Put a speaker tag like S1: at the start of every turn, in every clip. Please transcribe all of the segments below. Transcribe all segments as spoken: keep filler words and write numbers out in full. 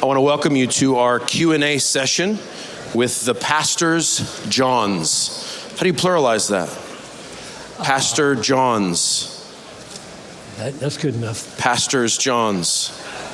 S1: I want to welcome you to our Q and A session with the Pastors Johns. How do you pluralize that? Pastor Johns.
S2: That, that's good enough.
S1: Pastors Johns.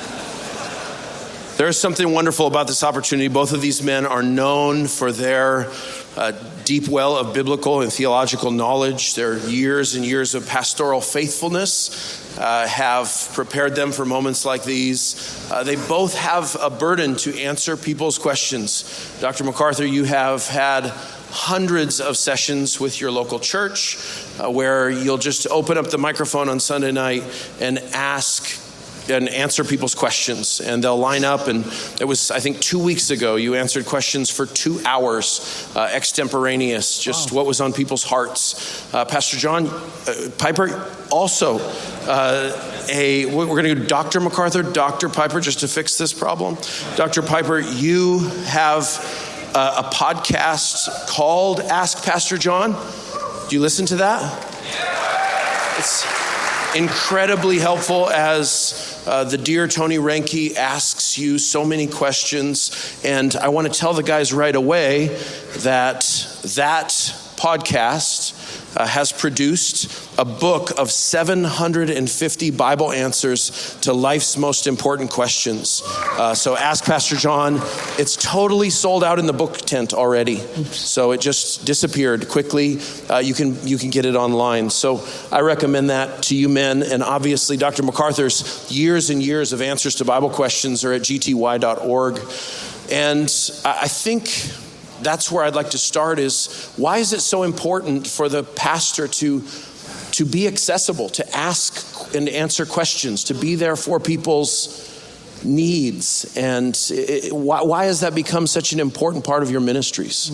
S1: There is something wonderful about this opportunity. Both of these men are known for their uh, deep well of biblical and theological knowledge. Their years and years of pastoral faithfulness uh, have prepared them for moments like these. Uh, they both have a burden to answer people's questions. Doctor MacArthur, you have had hundreds of sessions with your local church uh, where you'll just open up the microphone on Sunday night and ask and answer people's questions, and they'll line up. And it was, I think, two weeks ago, you answered questions for two hours, uh, extemporaneous, just wow. What was on people's hearts. Uh, Pastor John uh, Piper, also uh, a, we're going to do Doctor MacArthur, Doctor Piper, just to fix this problem. Doctor Piper, you have uh, a podcast called Ask Pastor John. Do you listen to that? It's incredibly helpful as uh, the dear Tony Reinke asks you so many questions. And I want to tell the guys right away that that podcast uh, has produced a book of seven hundred fifty Bible answers to life's most important questions. Uh, so Ask Pastor John, it's totally sold out in the book tent already. Oops. So it just disappeared quickly. Uh, you can you can get it online. So I recommend that to you men. And obviously Doctor MacArthur's years and years of answers to Bible questions are at g t y dot org. And I think that's where I'd like to start is, why is it so important for the pastor to to be accessible, to ask and answer questions, to be there for people's needs? And it, why, why has that become such an important part of your ministries?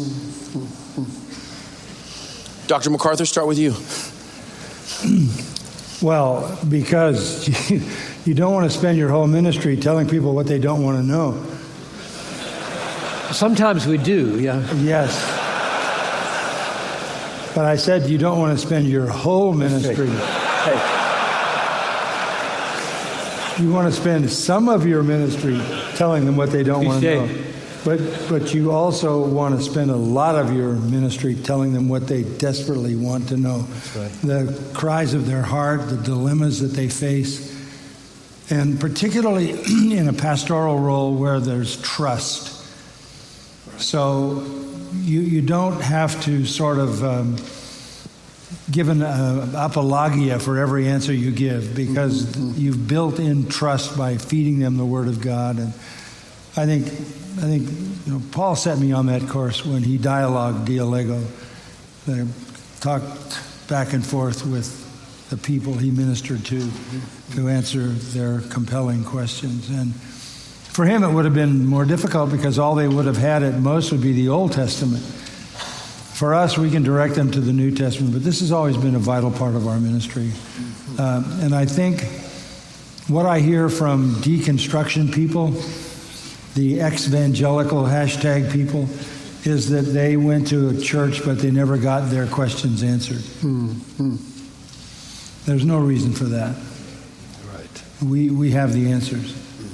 S1: Doctor MacArthur, start with you.
S3: Well, because you, you don't want to spend your whole ministry telling people what they don't want to know.
S2: Sometimes we do, yeah.
S3: Yes. But I said you don't want to spend your whole ministry. Hey. You want to spend some of your ministry telling them what they don't want to know. But but you also want to spend a lot of your ministry telling them what they desperately want to know.
S2: That's right.
S3: The cries of their heart, the dilemmas that they face. And particularly in a pastoral role where there's trust. So you you don't have to sort of um, give an uh, apologia for every answer you give, because mm-hmm. you've built in trust by feeding them the Word of God. And I think I think you know Paul set me on that course when he dialogued dialego, they talked back and forth with the people he ministered to mm-hmm. to answer their compelling questions. And for him, it would have been more difficult because all they would have had at most would be the Old Testament. For us, we can direct them to the New Testament, but this has always been a vital part of our ministry. Um, and I think what I hear from deconstruction people, the ex-evangelical hashtag people, is that they went to a church, but they never got their questions answered. Mm-hmm. There's no reason for that.
S2: Right.
S3: We we have the answers.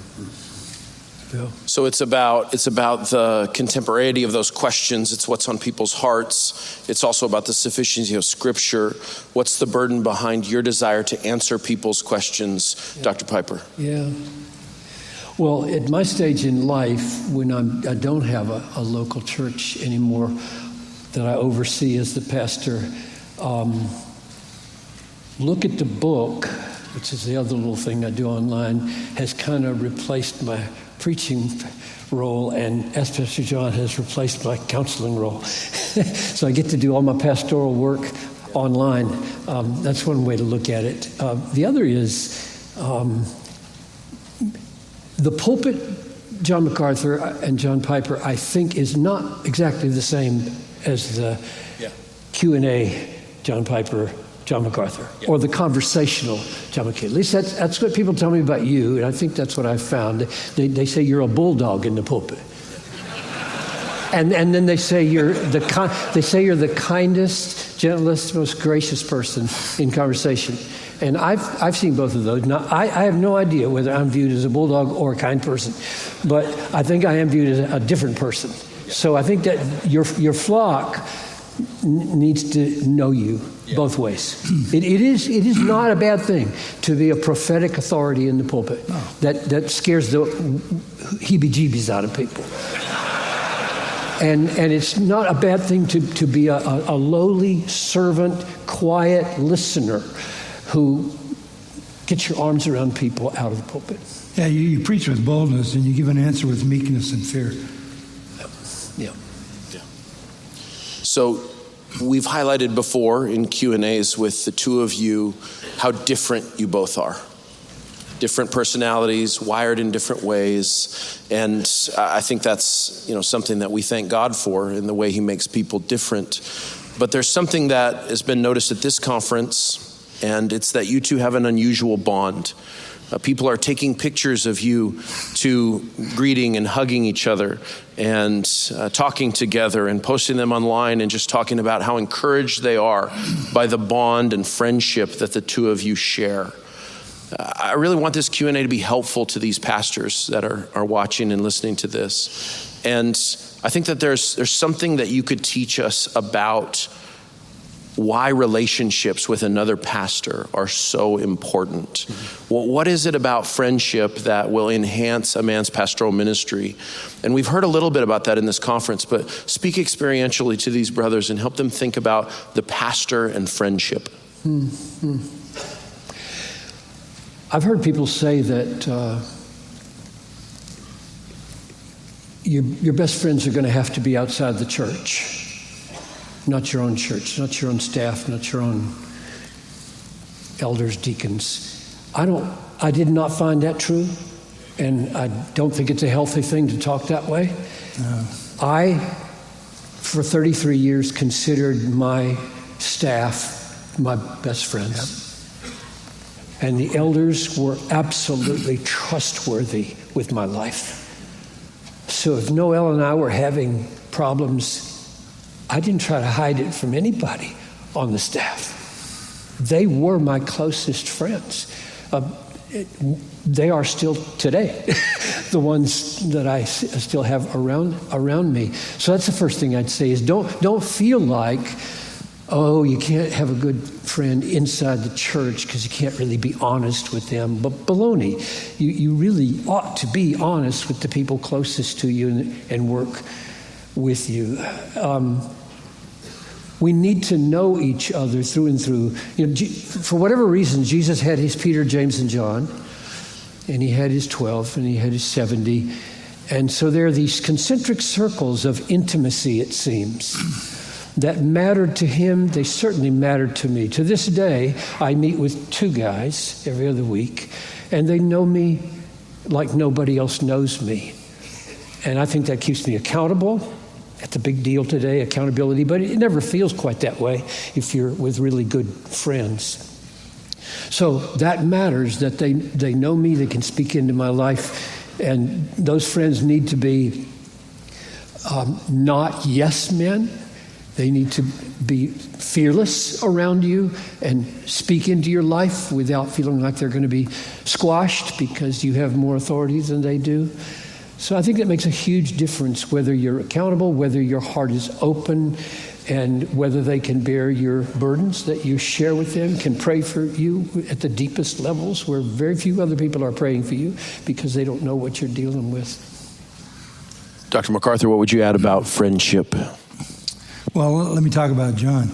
S1: So it's about it's about the contemporaneity of those questions. It's what's on people's hearts. It's also about the sufficiency of Scripture. What's the burden behind your desire to answer people's questions, yeah. Doctor Piper?
S2: Yeah. Well, at my stage in life, when I'm, I don't have a, a local church anymore that I oversee as the pastor, um, look at the book, which is the other little thing I do online, has kind of replaced my preaching role, and Ask Pastor John has replaced my counseling role. So I get to do all my pastoral work online. Um, that's one way to look at it. Uh, the other is um, the pulpit, John MacArthur and John Piper, I think is not exactly the same as the yeah. Q and A, John Piper, John MacArthur, yeah. or the conversational John MacArthur. At least that's, that's what people tell me about you, and I think that's what I've found. They, they say you're a bulldog in the pulpit, and and then they say you're the they say you're the kindest, gentlest, most gracious person in conversation. And I've I've seen both of those. Now, I, I have no idea whether I'm viewed as a bulldog or a kind person, but I think I am viewed as a different person. So I think that your your flock n- needs to know you yeah. both ways. It, it is it is not a bad thing to be a prophetic authority in the pulpit. No. That that scares the heebie-jeebies out of people. And and it's not a bad thing to, to be a, a, a lowly servant, quiet listener who gets your arms around people out of the pulpit.
S3: Yeah, you, you preach with boldness and you give an answer with meekness and fear.
S2: Yeah.
S1: Yeah. So we've highlighted before in Q and A's with the two of you how different you both are. Different personalities, wired in different ways. And I think that's, you know, something that we thank God for in the way he makes people different. But there's something that has been noticed at this conference, and it's that you two have an unusual bond. Uh, people are taking pictures of you two greeting and hugging each other and uh, talking together and posting them online and just talking about how encouraged they are by the bond and friendship that the two of you share. Uh, I really want this Q and A to be helpful to these pastors that are, are watching and listening to this. And I think that there's there's something that you could teach us about why relationships with another pastor are so important. Mm-hmm. Well, what is it about friendship that will enhance a man's pastoral ministry? And we've heard a little bit about that in this conference, but speak experientially to these brothers and help them think about the pastor and friendship.
S2: Mm-hmm. I've heard people say that uh, your, your best friends are going to have to be outside the church. Not your own church, not your own staff, not your own elders, deacons. I don't, I did not find that true, and I don't think it's a healthy thing to talk that way. No. I, for thirty-three years, considered my staff my best friends. Yep. And the elders were absolutely trustworthy with my life. So if Noel and I were having problems, I didn't try to hide it from anybody on the staff. They were my closest friends. Uh, it, they are still today, the ones that I s- still have around around me. So that's the first thing I'd say is don't don't feel like, oh, you can't have a good friend inside the church because you can't really be honest with them. But baloney, you, you really ought to be honest with the people closest to you and, and work with you. Um, we need to know each other through and through. You know, G- for whatever reason, Jesus had his Peter, James, and John, and he had his twelve, and he had his seventy. And so there are these concentric circles of intimacy, it seems, that mattered to him. They certainly mattered to me. To this day, I meet with two guys every other week, and they know me like nobody else knows me. And I think that keeps me accountable. That's a big deal today, accountability, but it never feels quite that way if you're with really good friends. So that matters, that they, they know me, they can speak into my life, and those friends need to be um, not yes men. They need to be fearless around you and speak into your life without feeling like they're going to be squashed because you have more authority than they do. So I think that makes a huge difference whether you're accountable, whether your heart is open, and whether they can bear your burdens that you share with them, can pray for you at the deepest levels where very few other people are praying for you because they don't know what you're dealing with.
S1: Doctor MacArthur, what would you add about friendship?
S3: Well, let me talk about John.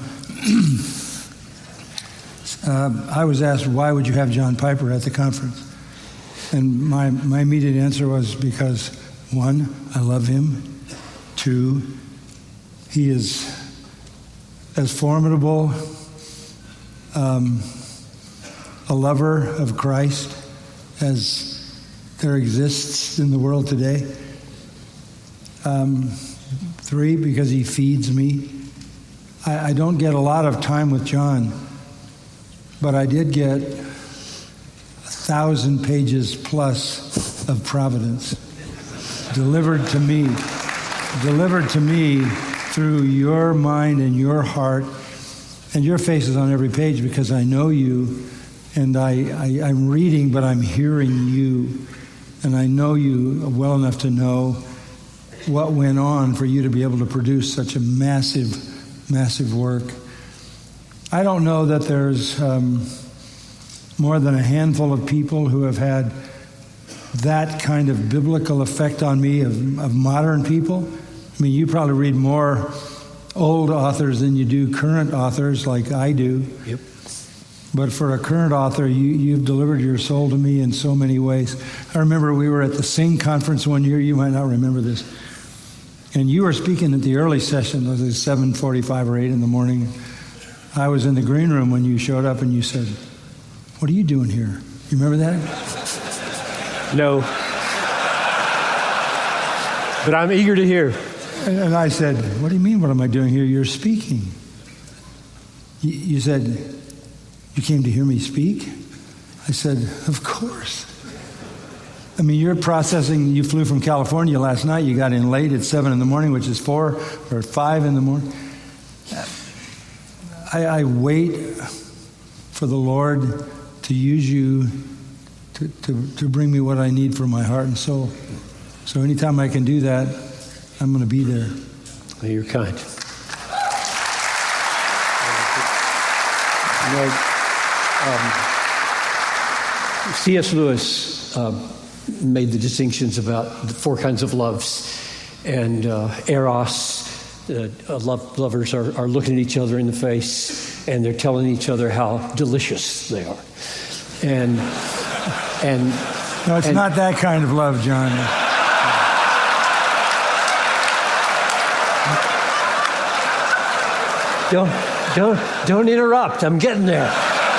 S3: uh, I was asked, why would you have John Piper at the conference? And my, my immediate answer was because, one, I love him. Two, he is as formidable um, a lover of Christ as there exists in the world today. Um, three, because he feeds me. I, I don't get a lot of time with John, but I did get thousand pages plus of providence delivered to me, delivered to me through your mind and your heart And your face is on every page because I know you, and I, I, I'm reading, but I'm hearing you. And I know you well enough to know what went on for you to be able to produce such a massive, massive work. I don't know that there's um, more than a handful of people who have had that kind of biblical effect on me of, of modern people. I mean, you probably read more old authors than you do current authors like I do.
S2: Yep.
S3: But for a current author, you, you've delivered your soul to me in so many ways. I remember we were at the Sing conference one year. You might not remember this. And you were speaking at the early session. It was seven forty-five or eight in the morning. I was in the green room when you showed up and you said, "What are you doing here?" You remember that?
S2: No. But I'm eager to hear.
S3: And I said, "What do you mean, what am I doing here? You're speaking." You, you said, "You came to hear me speak?" I said, "Of course." I mean, you're processing, you flew from California last night, you got in late at seven in the morning, which is four or five in the morning. I, I wait for the Lord to use you to, to, to bring me what I need for my heart and soul. So anytime I can do that, I'm going to be there.
S2: Well, you're kind. You know, um, C S Lewis uh, made the distinctions about the four kinds of loves. And uh, Eros, uh, love, lovers are, are looking at each other in the face, and they're telling each other how delicious they are. And, and
S3: no, it's
S2: and,
S3: not that kind of love, John.
S2: Don't, don't, don't interrupt. I'm getting there.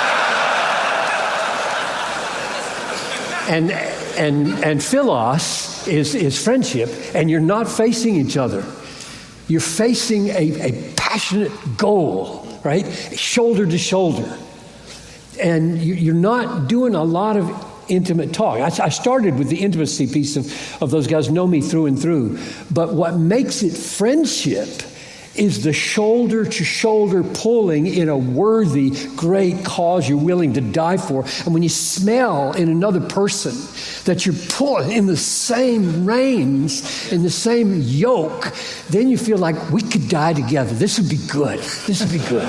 S2: And and and philos is is friendship, and you're not facing each other. You're facing a, a passionate goal, right? Shoulder to shoulder, and you, you're not doing a lot of intimate talk. I, I started with the intimacy piece of of those guys know me through and through, but what makes it friendship is the shoulder-to-shoulder pulling in a worthy, great cause you're willing to die for. And when you smell in another person that you're pulling in the same reins, in the same yoke, then you feel like we could die together. This would be good. This would be good.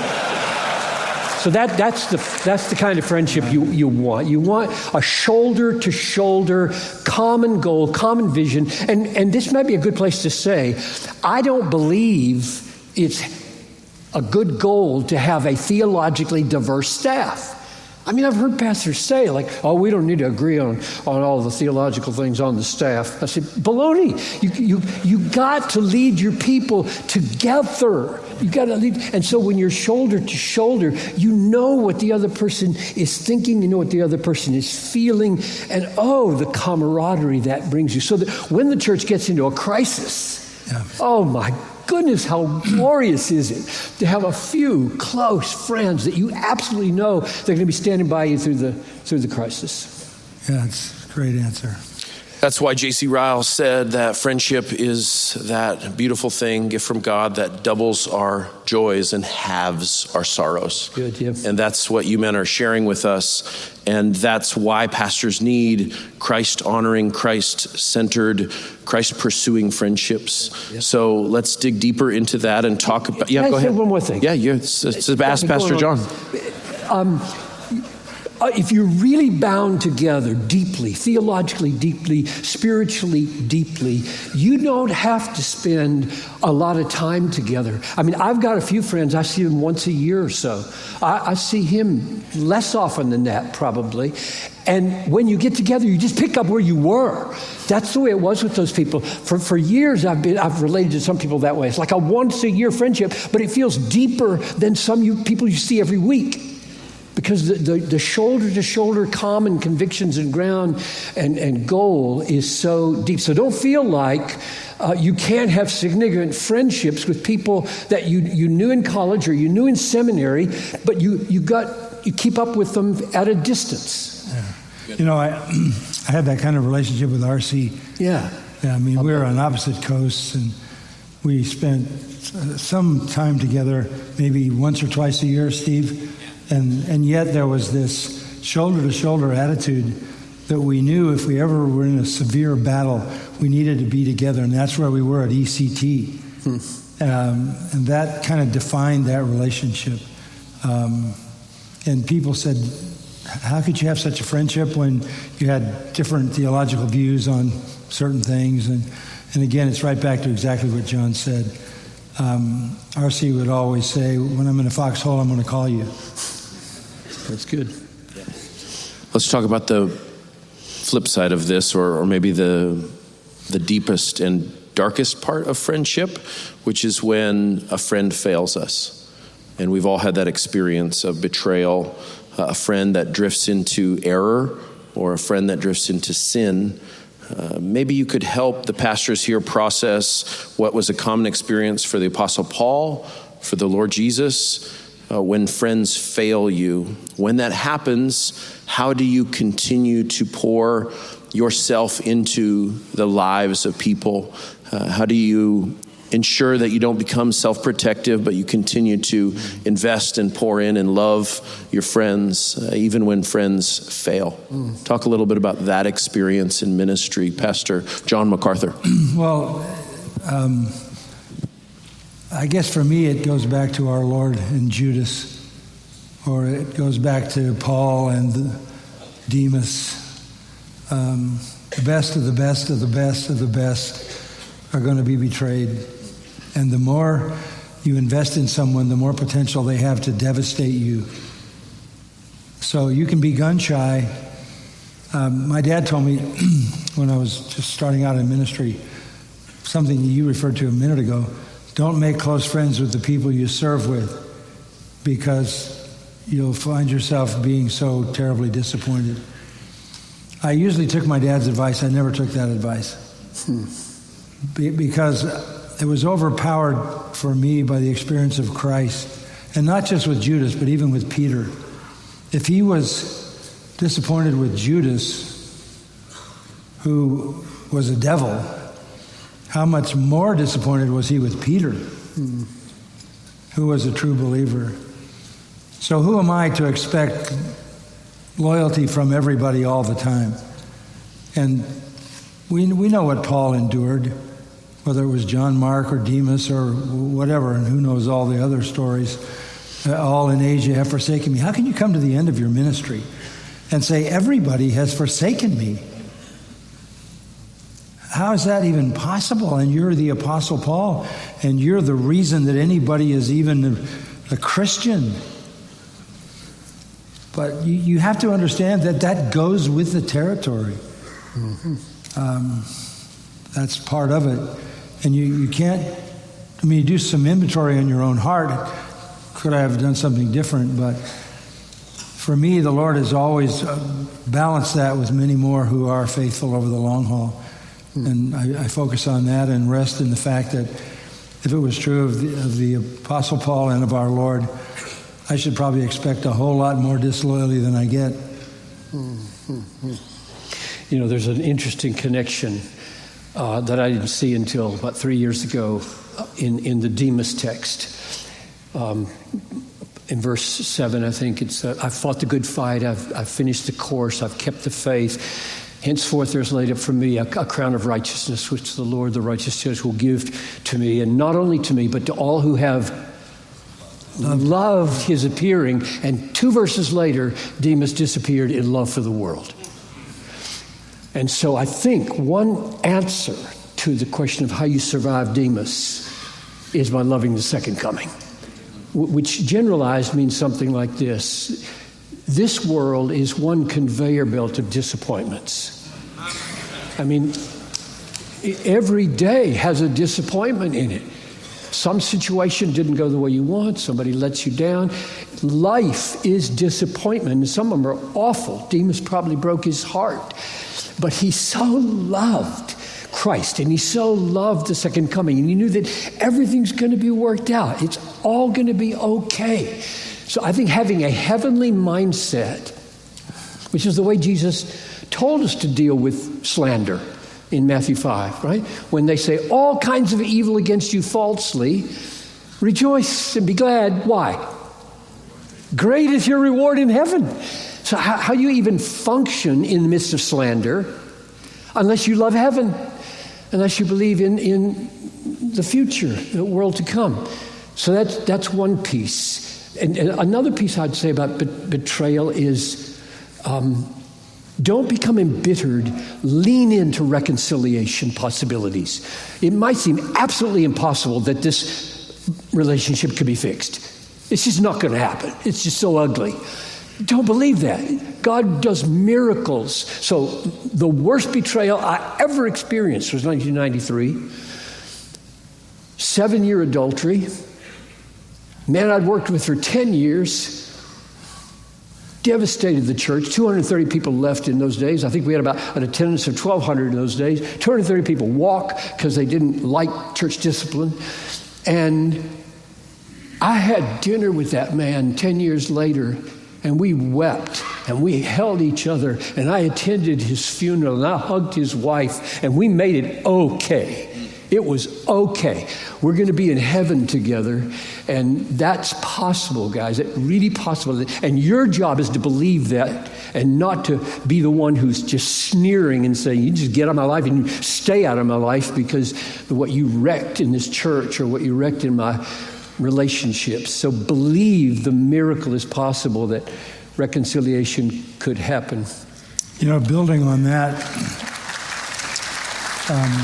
S2: So that that's the that's the kind of friendship you, you want. You want a shoulder-to-shoulder common goal, common vision. And, and this might be a good place to say, I don't believe it's a good goal to have a theologically diverse staff. I mean, I've heard pastors say, like, oh, we don't need to agree on, on all the theological things on the staff. I said, baloney. You, you, you got to lead your people together. You got to lead. And so when you're shoulder to shoulder, you know what the other person is thinking. You know what the other person is feeling. And, oh, the camaraderie that brings you. So that when the church gets into a crisis, yeah. oh, my goodness, how glorious is it to have a few close friends that you absolutely know they're going to be standing by you through the through the crisis.
S3: Yeah, that's a great answer.
S1: That's why J C Ryle said that friendship is that beautiful thing, gift from God, that doubles our joys and halves our sorrows.
S2: Good, yeah.
S1: And that's what you men are sharing with us. And that's why pastors need Christ-honoring, Christ-centered, Christ-pursuing friendships. Yeah. So let's dig deeper into that and talk about... Yeah,
S2: Can
S1: go
S2: I
S1: ahead.
S2: say one more thing?
S1: Yeah, you it's, it's, it's ask Pastor John.
S2: Um, if you're really bound together deeply, theologically deeply, spiritually deeply, you don't have to spend a lot of time together. I mean, I've got a few friends, I see them once a year or so. I, I see him less often than that, probably. And when you get together, you just pick up where you were. That's the way it was with those people. For for years, I've been I've related to some people that way. It's like a once a year friendship, but it feels deeper than some you, people you see every week. Because the, the, the shoulder-to-shoulder common convictions and ground and, and goal is so deep. So don't feel like uh, you can't have significant friendships with people that you, you knew in college or you knew in seminary, but you, you got you keep up with them at a distance.
S3: Yeah. You know, I I had that kind of relationship with R C.
S2: Yeah.
S3: Yeah, I mean, we were on opposite coasts, and We spent some time together, maybe once or twice a year, Steve, and, and yet there was this shoulder-to-shoulder attitude that we knew if we ever were in a severe battle, we needed to be together, and that's where we were at E C T. Hmm. Um, and that kind of defined that relationship. Um, and people said, how could you have such a friendship when you had different theological views on certain things? And, and again, it's right back to exactly what John said. Um, R C would always say, when I'm in a foxhole, I'm going to call you.
S2: That's good.
S1: Let's talk about the flip side of this, or, or maybe the the deepest and darkest part of friendship, which is when a friend fails us. And we've all had that experience of betrayal, uh, a friend that drifts into error, or a friend that drifts into sin. Uh, maybe you could help the pastors here process what was a common experience for the Apostle Paul, for the Lord Jesus, uh, when friends fail you. When that happens, how do you continue to pour yourself into the lives of people? Uh, how do you ensure that you don't become self-protective, but you continue to invest and pour in and love your friends, uh, even when friends fail? Mm. Talk a little bit about that experience in ministry, Pastor John MacArthur.
S3: Well, um, I guess for me it goes back to our Lord and Judas, or it goes back to Paul and Demas. Um, the best of the best of the best of the best are going to be betrayed. And the more you invest in someone, the more potential they have to devastate you. So you can be gun shy. Um, my dad told me when I was just starting out in ministry, something you referred to a minute ago, don't make close friends with the people you serve with, because you'll find yourself being so terribly disappointed. I usually took my dad's advice. I never took that advice. Hmm. Be- because it was overpowered for me by the experience of Christ. And not just with Judas, but even with Peter. If he was disappointed with Judas, who was a devil, how much more disappointed was he with Peter, hmm. who was a true believer? So who am I to expect loyalty from everybody all the time? And we we know what Paul endured, whether it was John Mark or Demas or whatever, and who knows all the other stories. Uh, all in Asia have forsaken me. How can you come to the end of your ministry and say, everybody has forsaken me? How is that even possible? And you're the Apostle Paul, and you're the reason that anybody is even a, a Christian. But you, you have to understand that that goes with the territory. Mm-hmm. Um, that's part of it. And you, you can't, I mean, you do some inventory on your own heart. Could I have done something different? But for me, the Lord has always balanced that with many more who are faithful over the long haul. Mm. And I, I focus on that and rest in the fact that if it was true of the, of the Apostle Paul and of our Lord, I should probably expect a whole lot more disloyalty than I get.
S2: Mm-hmm. You know, there's an interesting connection uh, that I didn't see until about three years ago in, in the Demas text. Um, in verse seven, I think it's, uh, I've fought the good fight, I've, I've finished the course, I've kept the faith. Henceforth there's laid up for me a, a crown of righteousness, which the Lord, the righteous judge, will give to me, and not only to me, but to all who have loved his appearing. And two verses later, Demas disappeared in love for the world. And so I think one answer to the question of how you survive Demas is by loving the second coming, which generalized means something like this. This world is one conveyor belt of disappointments. I mean, every day has a disappointment in it. Some situation didn't go the way you want. Somebody lets you down. Life is disappointment, and some of them are awful. Demas probably broke his heart. But he so loved Christ, and he so loved the second coming, and he knew that everything's going to be worked out. It's all going to be okay. So I think having a heavenly mindset, which is the way Jesus told us to deal with slander in Matthew five, right? When they say all kinds of evil against you falsely, rejoice and be glad. Why? Great is your reward in heaven. So how, how do you even function in the midst of slander unless you love heaven, unless you believe in, in the future, the world to come? So that's, that's one piece. And, and another piece I'd say about be- betrayal is um, don't become embittered. Lean into reconciliation possibilities. It might seem absolutely impossible that this relationship could be fixed. It's just not going to happen. It's just so ugly. Don't believe that. God does miracles. So the worst betrayal I ever experienced was nineteen ninety-three. Seven-year adultery. Man I'd worked with for ten years. Devastated the church. two hundred thirty people left in those days. I think we had about an attendance of twelve hundred in those days. two hundred thirty people walk because they didn't like church discipline. And I had dinner with that man ten years later, and we wept, and we held each other, and I attended his funeral, and I hugged his wife, and we made it okay. It was okay. We're going to be in heaven together, and that's possible, guys. It's really possible. And your job is to believe that and not to be the one who's just sneering and saying, you just get out of my life and you stay out of my life because of what you wrecked in this church or what you wrecked in my relationships. So believe the miracle is possible, that reconciliation could happen.
S3: You know, building on that, um,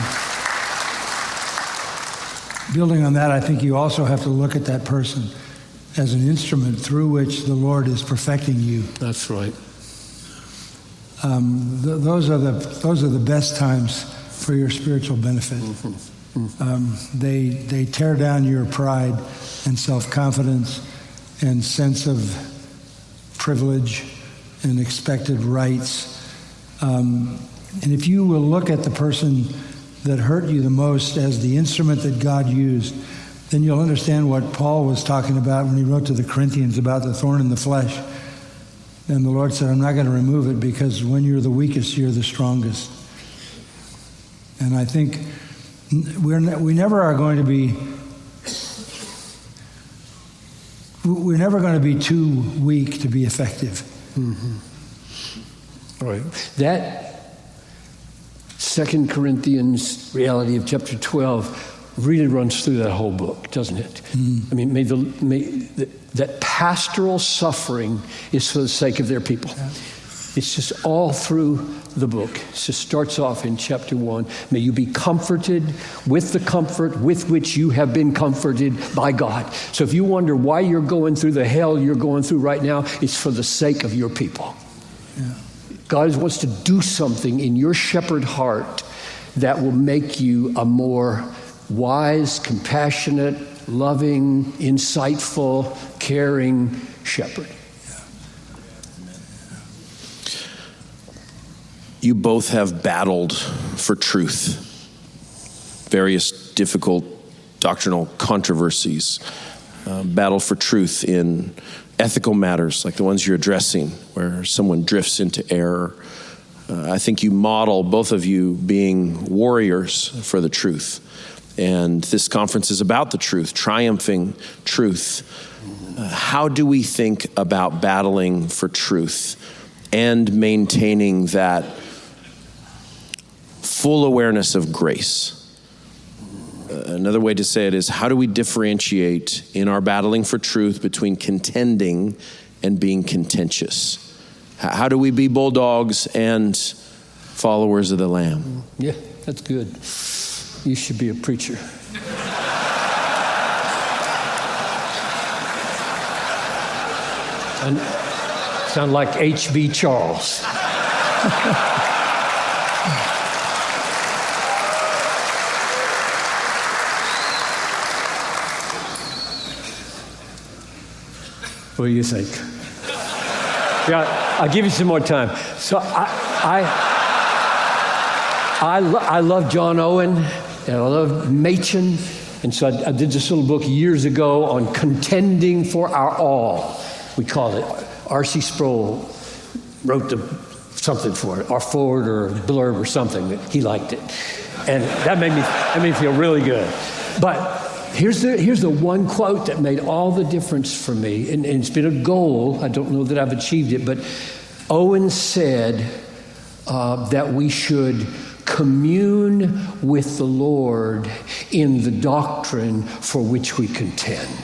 S3: building on that, I think you also have to look at that person as an instrument through which the Lord is perfecting you.
S2: That's right.
S3: Um, th- those are the those are the best times for your spiritual benefit.
S2: Mm-hmm. Mm-hmm.
S3: Um, they they tear down your pride and self-confidence and sense of privilege and expected rights. Um, and if you will look at the person that hurt you the most as the instrument that God used, then you'll understand what Paul was talking about when he wrote to the Corinthians about the thorn in the flesh. And the Lord said, I'm not going to remove it because when you're the weakest, you're the strongest. And I think we're ne- we never are going to be we're never going to be too weak to be effective.
S2: Mm-hmm. All right. That Second Corinthians reality of chapter twelve really runs through that whole book, doesn't it? Mm. I mean, may the, may the, that pastoral suffering is for the sake of their people. Yeah. It's just all through the book. It just starts off in chapter one. May you be comforted with the comfort with which you have been comforted by God. So if you wonder why you're going through the hell you're going through right now, it's for the sake of your people. Yeah. God wants to do something in your shepherd heart that will make you a more wise, compassionate, loving, insightful, caring shepherd.
S1: You both have battled for truth, various difficult doctrinal controversies, uh, battle for truth in ethical matters like the ones you're addressing, where someone drifts into error. Uh, I think you model, both of you, being warriors for the truth. And this conference is about the truth, triumphing truth. Uh, how do we think about battling for truth and maintaining that full awareness of grace? Uh, another way to say it is, how do we differentiate in our battling for truth between contending and being contentious? How, how do we be bulldogs and followers of the Lamb?
S2: Yeah, that's good. You should be a preacher. And sound like H B Charles. What do you think? Yeah, I'll give you some more time. So I, I, I, lo- I love John Owen, and I love Machen, and so I, I did this little book years ago on contending for our all. We call it. R C Sproul wrote the something for it, or forward or a blurb or something that he liked it. And that made me, that made me feel really good. But here's the, here's the one quote that made all the difference for me. And, and it's been a goal. I don't know that I've achieved it, but Owen said uh, that we should commune with the Lord in the doctrine for which we contend.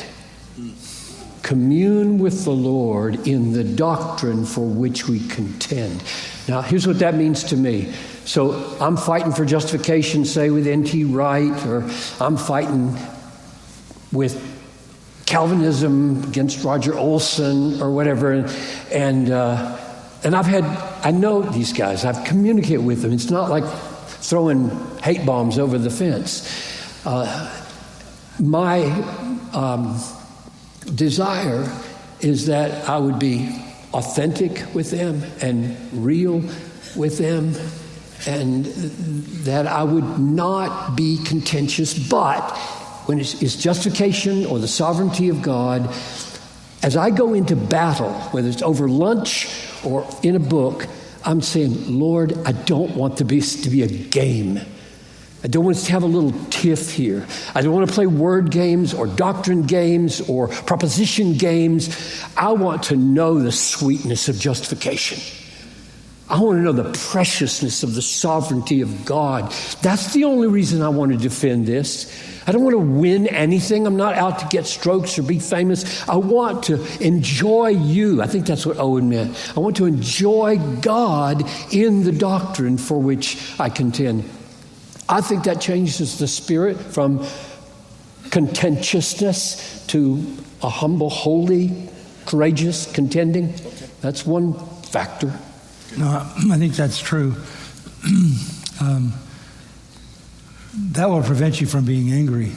S2: Commune with the Lord in the doctrine for which we contend. Now, here's what that means to me. So I'm fighting for justification, say, with N T Wright, or I'm fighting with Calvinism against Roger Olson or whatever. And, and, uh, and I've had, I know these guys. I've communicated with them. It's not like throwing hate bombs over the fence. Uh, my um, desire is that I would be authentic with them and real with them, and that I would not be contentious. But when it's, it's justification or the sovereignty of God, as I go into battle, whether it's over lunch or in a book, I'm saying, Lord, I don't want to be to be a game. I don't want us to have a little tiff here. I don't want to play word games or doctrine games or proposition games. I want to know the sweetness of justification. I want to know the preciousness of the sovereignty of God. That's the only reason I want to defend this. I don't want to win anything. I'm not out to get strokes or be famous. I want to enjoy you. I think that's what Owen meant. I want to enjoy God in the doctrine for which I contend. I think that changes the spirit from contentiousness to a humble, holy, courageous contending. That's one factor.
S3: No, I think that's true. um, that will prevent you from being angry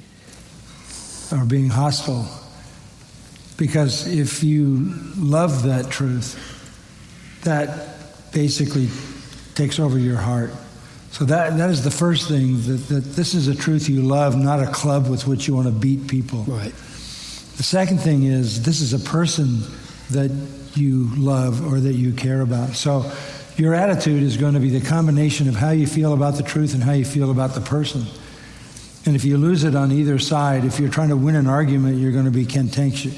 S3: or being hostile. Because if you love that truth, that basically takes over your heart. So that that is the first thing, that, that this is a truth you love, not a club with which you want to beat people.
S2: Right.
S3: The second thing is, this is a person that you love or that you care about. So your attitude is going to be the combination of how you feel about the truth and how you feel about the person. And if you lose it on either side, if you're trying to win an argument, you're going to be cantankerous.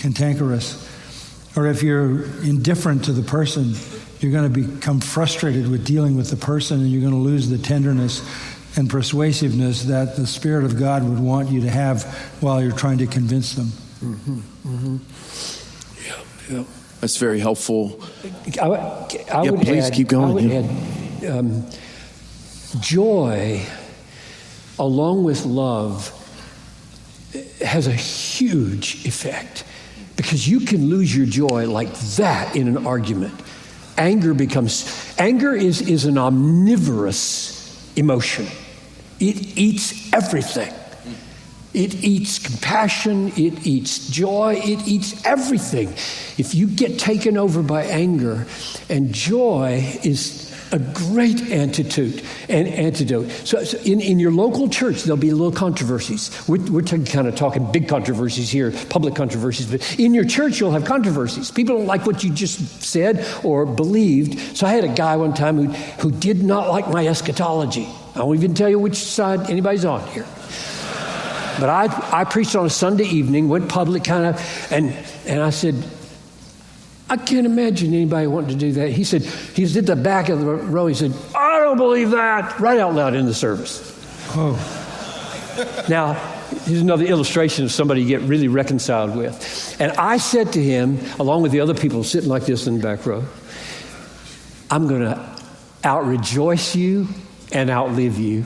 S3: Or if you're indifferent to the person, you're going to become frustrated with dealing with the person, and you're going to lose the tenderness and persuasiveness that the Spirit of God would want you to have while you're trying to convince them.
S2: Mm-hmm. Mm-hmm. Yeah, yeah.
S1: That's very helpful.
S2: I, I
S1: yeah,
S2: would
S1: please
S2: add,
S1: keep going.
S2: I would
S1: Yeah.
S2: add, um, joy, along with love, has a huge effect, because you can lose your joy like that in an argument. Anger becomes, anger is, is an omnivorous emotion. It eats everything. It eats compassion, it eats joy, it eats everything. If you get taken over by anger, and joy is a great antidote, an antidote. So, so in, in your local church, there'll be little controversies. We're, we're t- kind of talking big controversies here, public controversies, but in your church, you'll have controversies. People don't like what you just said or believed. So I had a guy one time who, who did not like my eschatology. I won't even tell you which side anybody's on here. But I, I preached on a Sunday evening, went public kind of, and, and I said, I can't imagine anybody wanting to do that. He said, he was at the back of the row, he said, I don't believe that, right out loud in the service.
S3: Oh.
S2: Now, here's another illustration of somebody you get really reconciled with. And I said to him, along with the other people sitting like this in the back row, I'm going to out-rejoice you and outlive you.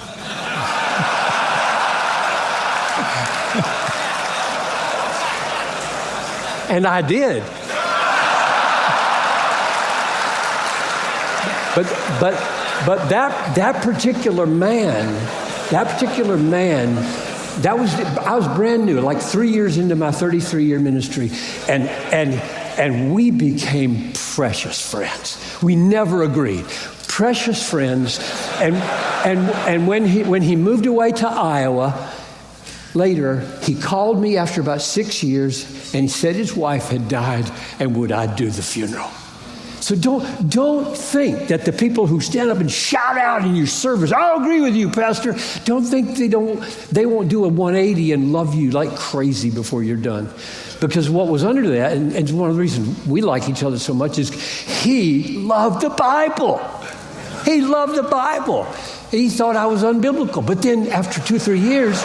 S2: And I did. But but but that that particular man, that particular man, that was I was brand new, like three years into my thirty-three year ministry, and and and we became precious friends. We never agreed. Precious friends, and and and when he when he moved away to Iowa. Later, he called me after about six years, and he said his wife had died, and would I do the funeral? So don't, don't think that the people who stand up and shout out in your service, I'll agree with you, Pastor, don't think they don't, they won't do a one eighty and love you like crazy before you're done. Because what was under that, and, and one of the reasons we like each other so much is he loved the Bible. He loved the Bible. He thought I was unbiblical. But then after two or three years,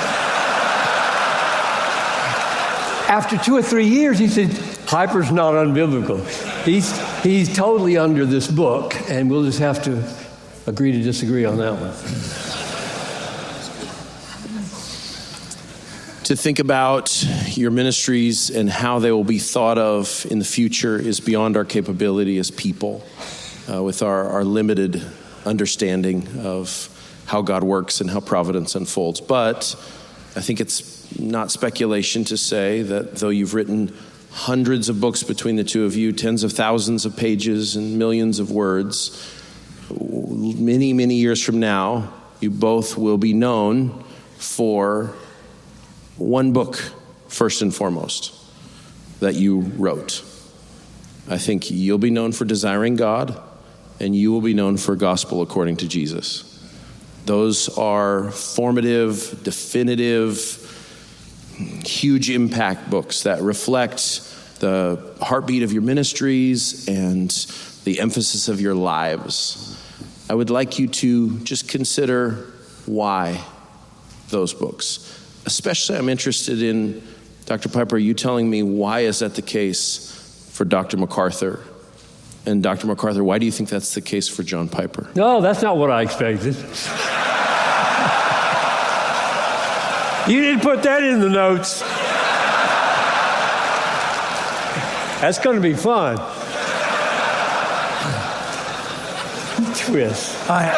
S2: after two or three years, he said, Piper's not unbiblical. He's, he's totally under this book, and we'll just have to agree to disagree on that one.
S1: To think about your ministries and how they will be thought of in the future is beyond our capability as people, uh, with our, our limited understanding of how God works and how providence unfolds. But I think it's not speculation to say that though you've written hundreds of books between the two of you, tens of thousands of pages and millions of words, many, many years from now, you both will be known for one book, first and foremost, that you wrote. I think you'll be known for Desiring God, and you will be known for Gospel According to Jesus. Those are formative, definitive, huge impact books that reflect the heartbeat of your ministries and the emphasis of your lives. I would like you to just consider why those books. Especially, I'm interested in, Doctor Piper, you telling me why is that the case for Doctor MacArthur? And Doctor MacArthur, why do you think that's the case for John Piper?
S2: No, that's not what I expected. You didn't put that in the notes. That's going to be fun. Twist.
S3: I,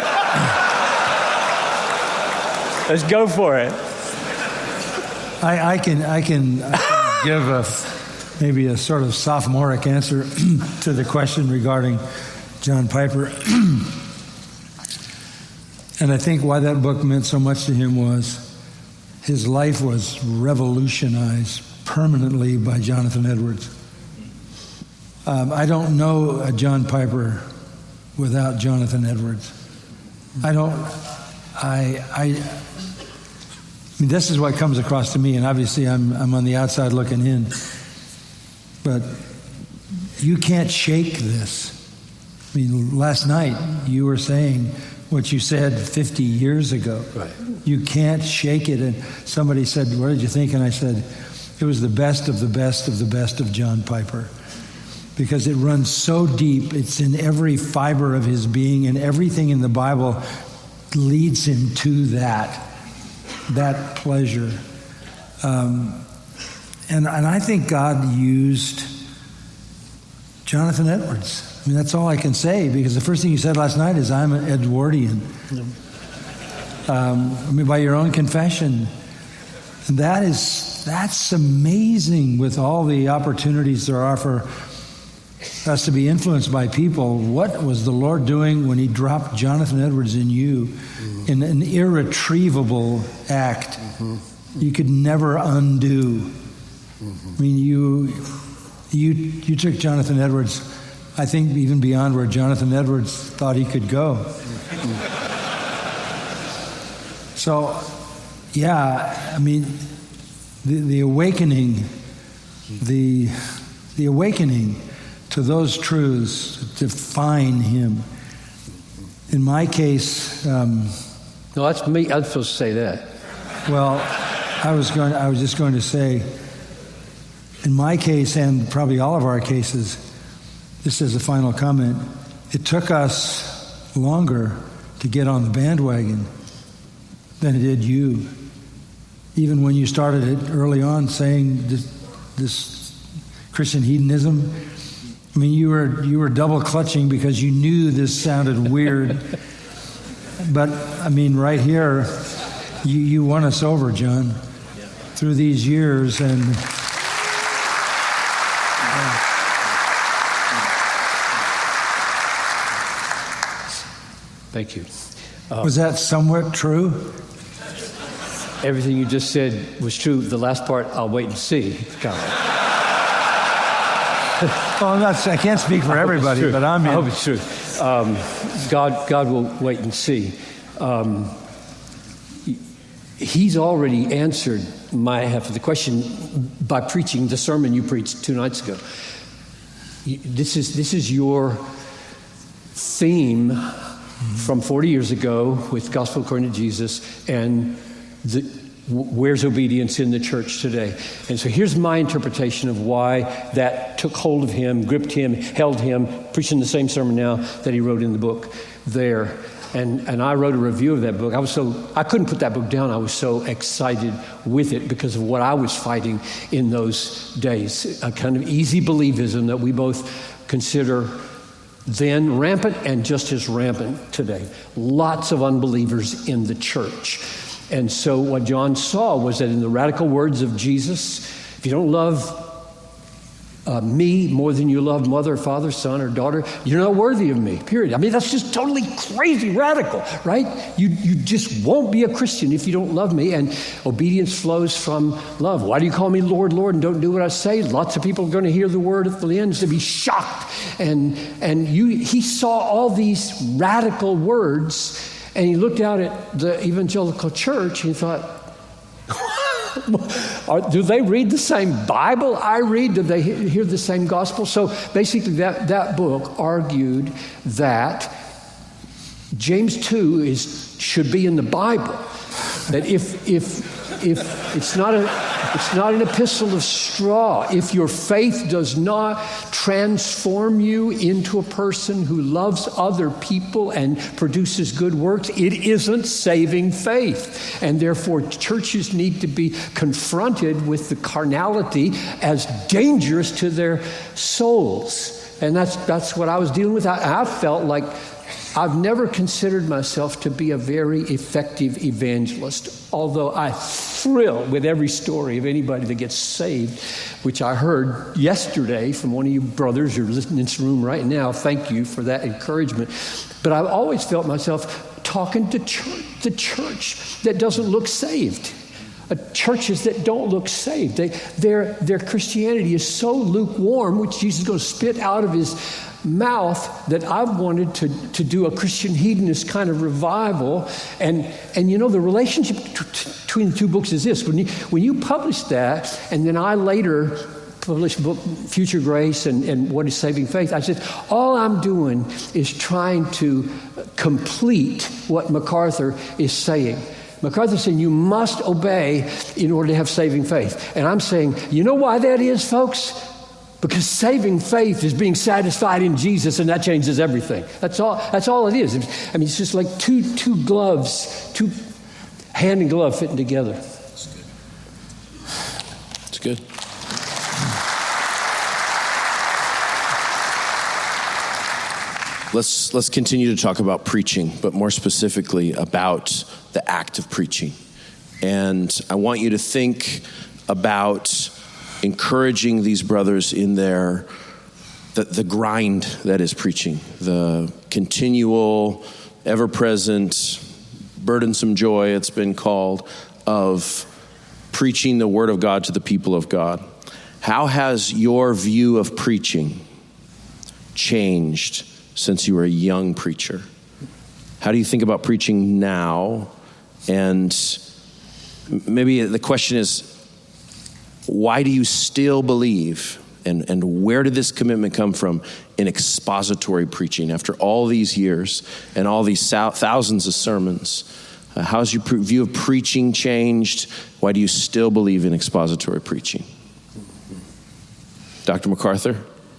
S2: Let's go for it.
S3: I, I can I can, I can give a, maybe a sort of sophomoric answer to the question regarding John Piper. And I think why that book meant so much to him was his life was revolutionized permanently by Jonathan Edwards. Um, I don't know a John Piper without Jonathan Edwards. I don't, I, I, I mean, this is what comes across to me, and obviously I'm, I'm on the outside looking in, but you can't shake this. I mean, last night you were saying what you said fifty years ago.
S2: Right.
S3: You can't shake it. And somebody said, what did you think? And I said, it was the best of the best of the best of John Piper. Because it runs so deep. It's in every fiber of his being, and everything in the Bible leads him to that, that pleasure. Um, and, and I think God used Jonathan Edwards. I mean, that's all I can say, because the first thing you said last night is, I'm an Edwardian. Yeah. Um, I mean, by your own confession. And that is, that's amazing, with all the opportunities there are for us to be influenced by people. What was the Lord doing when he dropped Jonathan Edwards in you mm-hmm. in an irretrievable act mm-hmm. you could never undo? Mm-hmm. I mean, you, you, you took Jonathan Edwards, I think, even beyond where Jonathan Edwards thought he could go. Mm-hmm. So, yeah, I mean, the, the awakening, the the awakening to those truths define him. In my case, um,
S2: no, that's me. I'm supposed to say that.
S3: Well, I was going. I was just going to say, in my case, and probably all of our cases, this is a final comment. It took us longer to get on the bandwagon than it did you. Even when you started it early on, saying this, this Christian hedonism, I mean, you were you were double clutching because you knew this sounded weird. But I mean, right here, you, you won us over, John, yeah. through these years, and uh,
S2: thank you. Uh,
S3: was that somewhat true?
S2: Everything you just said was true. The last part, I'll wait and see.
S3: Well, I'm not, I can't speak for everybody, but I'm in.
S2: I hope it's true. Um, God, God will wait and see. Um, he's already answered my half of the question by preaching the sermon you preached two nights ago. This is this is your theme from forty years ago with Gospel According to Jesus, and the, where's obedience in the church today? And so here's my interpretation of why that took hold of him, gripped him, held him, preaching the same sermon now that he wrote in the book there. And and I wrote a review of that book. I was so I couldn't put that book down. I was so excited with it because of what I was fighting in those days. A kind of easy believism that we both consider then rampant and just as rampant today. Lots of unbelievers in the church. And so what John saw was that in the radical words of Jesus, if you don't love Uh, me more than you love mother, father, son, or daughter, you're not worthy of me, period. I mean, that's just totally crazy radical, right? You you just won't be a Christian if you don't love me, and obedience flows from love. Why do you call me Lord, Lord, and don't do what I say? Lots of people are going to hear the word at the end to be shocked. And and you, he saw all these radical words, and he looked out at the evangelical church, and he thought, do they read the same Bible I read? Do they hear the same gospel? So basically that, that book argued that James two is should be in the Bible. That if if if it's not a it's not an epistle of straw, if your faith does not transform you into a person who loves other people and produces good works, it isn't saving faith. And therefore churches need to be confronted with the carnality as dangerous to their souls. And that's that's what I was dealing with. I, I felt like I've never considered myself to be a very effective evangelist, although I thrill with every story of anybody that gets saved, which I heard yesterday from one of you brothers who are listening in this room right now. Thank you for that encouragement. But I've always felt myself talking to church, the church that doesn't look saved. Uh, churches that don't look saved. They, their, their Christianity is so lukewarm, which Jesus is going to spit out of his mouth, that I've wanted to, to do a Christian hedonist kind of revival. And, and you know, the relationship t- t- between the two books is this. When you, when you publish that, and then I later published a book, Future Grace and, and What is Saving Faith, I said, all I'm doing is trying to complete what MacArthur is saying. MacArthur's saying you must obey in order to have saving faith. And I'm saying, you know why that is, folks? Because saving faith is being satisfied in Jesus, and that changes everything. That's all. That's all it is. I mean, it's just like two two gloves, two hand and glove fitting together.
S1: That's good. That's good. Let's let's continue to talk about preaching, but more specifically about the act of preaching. And I want you to think about encouraging these brothers in their the, the grind that is preaching, the continual, ever-present, burdensome joy, it's been called, of preaching the word of God to the people of God. How has your view of preaching changed since you were a young preacher? How do you think about preaching now? And maybe the question is, why do you still believe, and, and where did this commitment come from, in expository preaching after all these years and all these thousands of sermons? Uh, how's your pre- view of preaching changed? Why do you still believe in expository preaching? Doctor MacArthur?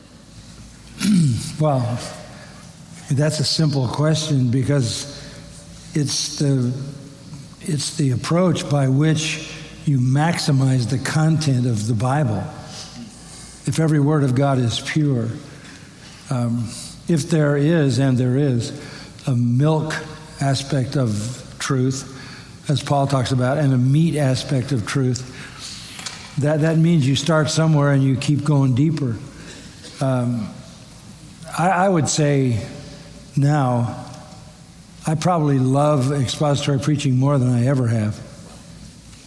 S3: Well, that's a simple question, because it's the it's the approach by which you maximize the content of the Bible. If every word of God is pure, um, if there is, and there is, a milk aspect of truth, as Paul talks about, and a meat aspect of truth, that, that means you start somewhere and you keep going deeper. Um, I, I would say now, I probably love expository preaching more than I ever have.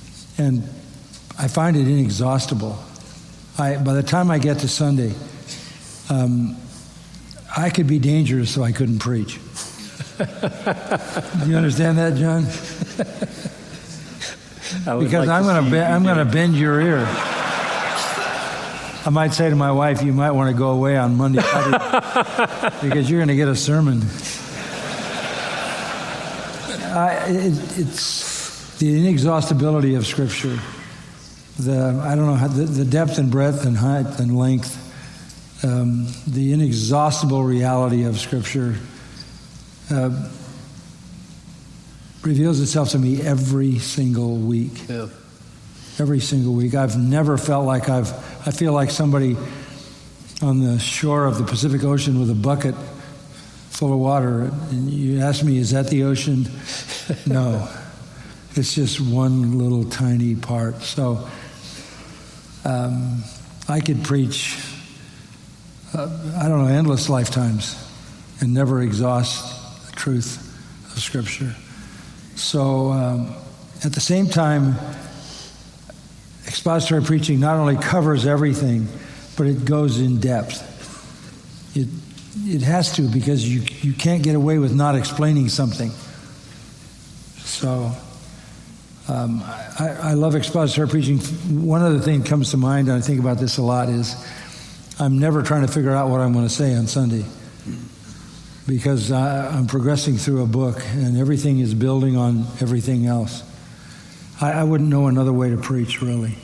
S3: And I find it inexhaustible. I, by the time I get to Sunday, um, I could be dangerous, so I couldn't preach. Do you understand that, John? Because like I'm going to I'm going to bend your ear. I might say to my wife, "You might want to go away on Monday because you're going to get a sermon." I, it, it's the inexhaustibility of Scripture. The I don't know how, the, the depth and breadth and height and length. Um, the inexhaustible reality of Scripture uh, reveals itself to me every single week.
S2: Yeah. Every single week. I've never felt like I've, I feel like somebody on the shore of the Pacific Ocean with a bucket full of water. And you ask me, is that the ocean? No. It's just one little tiny part. So um, I could preach Uh, I don't know, endless lifetimes and never exhaust the truth of Scripture. So um, at the same time, expository preaching not only covers everything, but it goes in depth. It it has to, because you you can't get away with not explaining something. So um, I, I love expository preaching. One other thing comes to mind, and I think about this a lot, is I'm never trying to figure out what I'm going to say on Sunday, because I, I'm progressing through a book and everything is building on everything else. I, I wouldn't know another way to preach, really.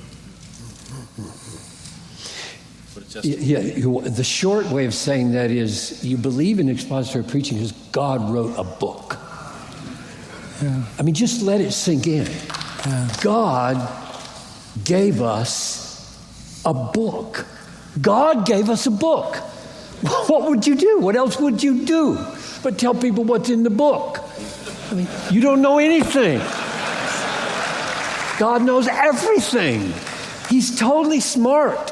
S4: Yeah, you, the short way of saying that is you believe in expository preaching because God wrote a book.
S2: Yeah.
S4: I mean, just let it sink in.
S2: Yeah.
S4: God gave us a book. God gave us a book. What would you do? What else would you do but tell people what's in the book? I mean, you don't know anything. God knows everything. He's totally smart.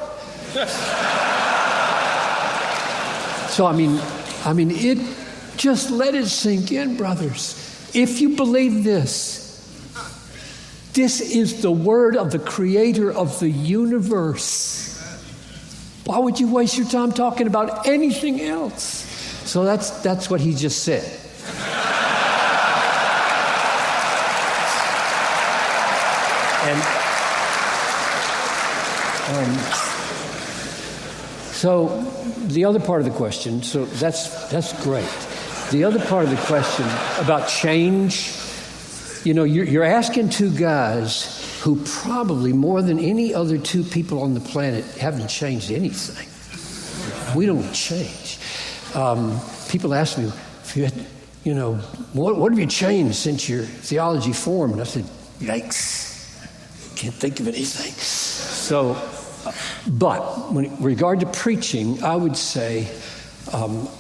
S4: So, I mean, I mean, it just let it sink in, brothers. If you believe this, this is the word of the Creator of the universe. Why would you waste your time talking about anything else? So that's that's what he just said. And um, so the other part of the question, so that's that's great. The other part of the question about change, you know, you're, you're asking two guys who probably more than any other two people on the planet haven't changed anything. We don't change. Um, people ask me, if you, had, you know, what, what have you changed since your theology formed? And I said, yikes, can't think of anything. So, uh, but when in regard to preaching, I would say, um,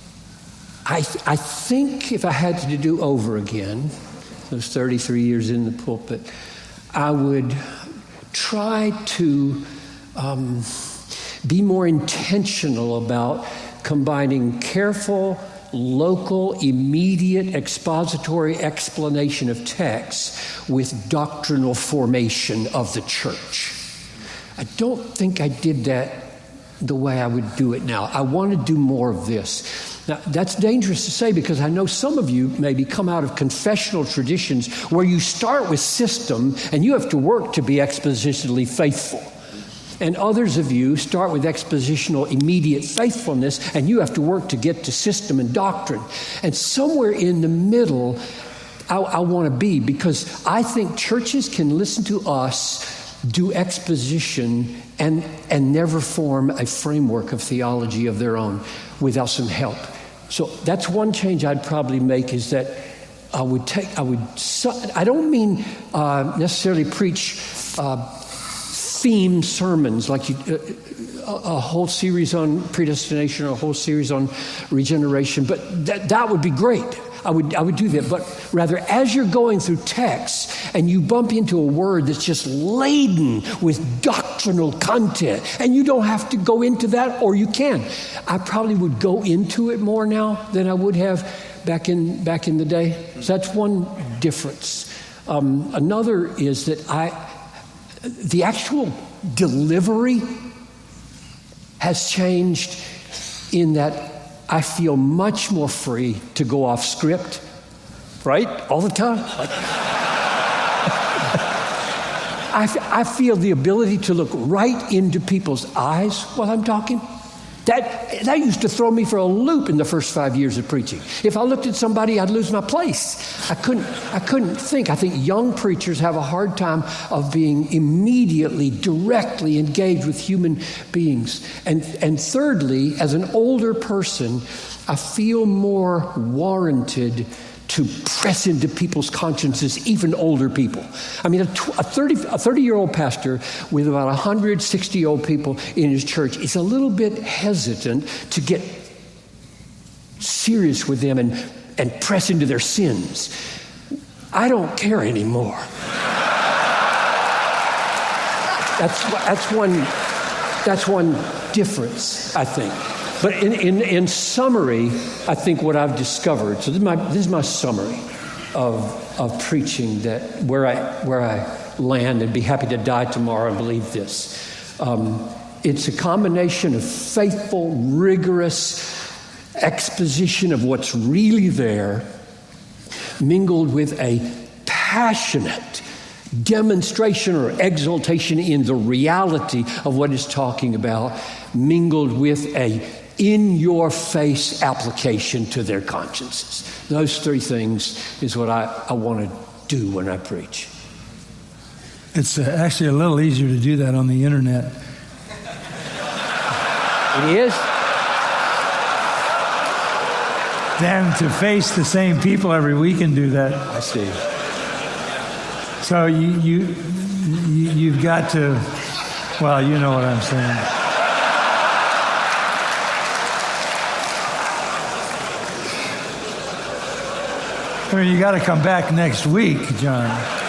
S4: I, th- I think if I had to do over again, those thirty-three years in the pulpit, I would try to um, be more intentional about combining careful, local, immediate expository explanation of texts with doctrinal formation of the church. I don't think I did that the way I would do it now. I want to do more of this. Now, that's dangerous to say because I know some of you maybe come out of confessional traditions where you start with system and you have to work to be expositionally faithful. And others of you start with expositional immediate faithfulness and you have to work to get to system and doctrine. And somewhere in the middle, I, I want to be, because I think churches can listen to us do exposition and and never form a framework of theology of their own without some help. So that's one change I'd probably make, is that I would take, I would, I don't mean uh, necessarily preach uh, theme sermons like you, uh, a, a whole series on predestination or a whole series on regeneration, but that that would be great. I would I would do that, but rather as you're going through text and you bump into a word that's just laden with doctrinal content, and you don't have to go into that, or you can. I probably would go into it more now than I would have back in back in the day. So that's one difference. Um, another is that I, the actual delivery has changed
S2: in that I feel much more free to go off script, right? All the time. Like, I, I feel the ability to look right into people's eyes while I'm talking. That, that used to throw me for a loop in the first five years of preaching. If I looked at somebody, I'd lose my place. I couldn't, I couldn't think. I think young preachers have a hard time of being immediately, directly engaged with human beings. And, and thirdly, as an older person, I feel more warranted to press into people's consciences, even older people. I mean, a, tw- a thirty a thirty-year-old pastor with about one hundred sixty-year-old people in his church is a little bit hesitant to get serious with them and, and press into their sins. I don't care anymore. That's that's one that's one difference, I think. But in, in, in summary, I think what I've discovered, so this is my, this is my summary of, of preaching, that where I, where I land, and be happy to die tomorrow and believe this. Um, it's a combination of faithful, rigorous exposition of what's really there, mingled with a passionate demonstration or exaltation in the reality of what it's talking about, mingled with a in-your-face application to their consciences. Those three things is what I, I want to do when I preach.
S3: It's uh, actually a little easier to do that on the internet.
S2: It is?
S3: Than to face the same people every week and do that.
S2: I see.
S3: So you, you, you you've got to, well, you know what I'm saying. I mean, you got to come back next week, John.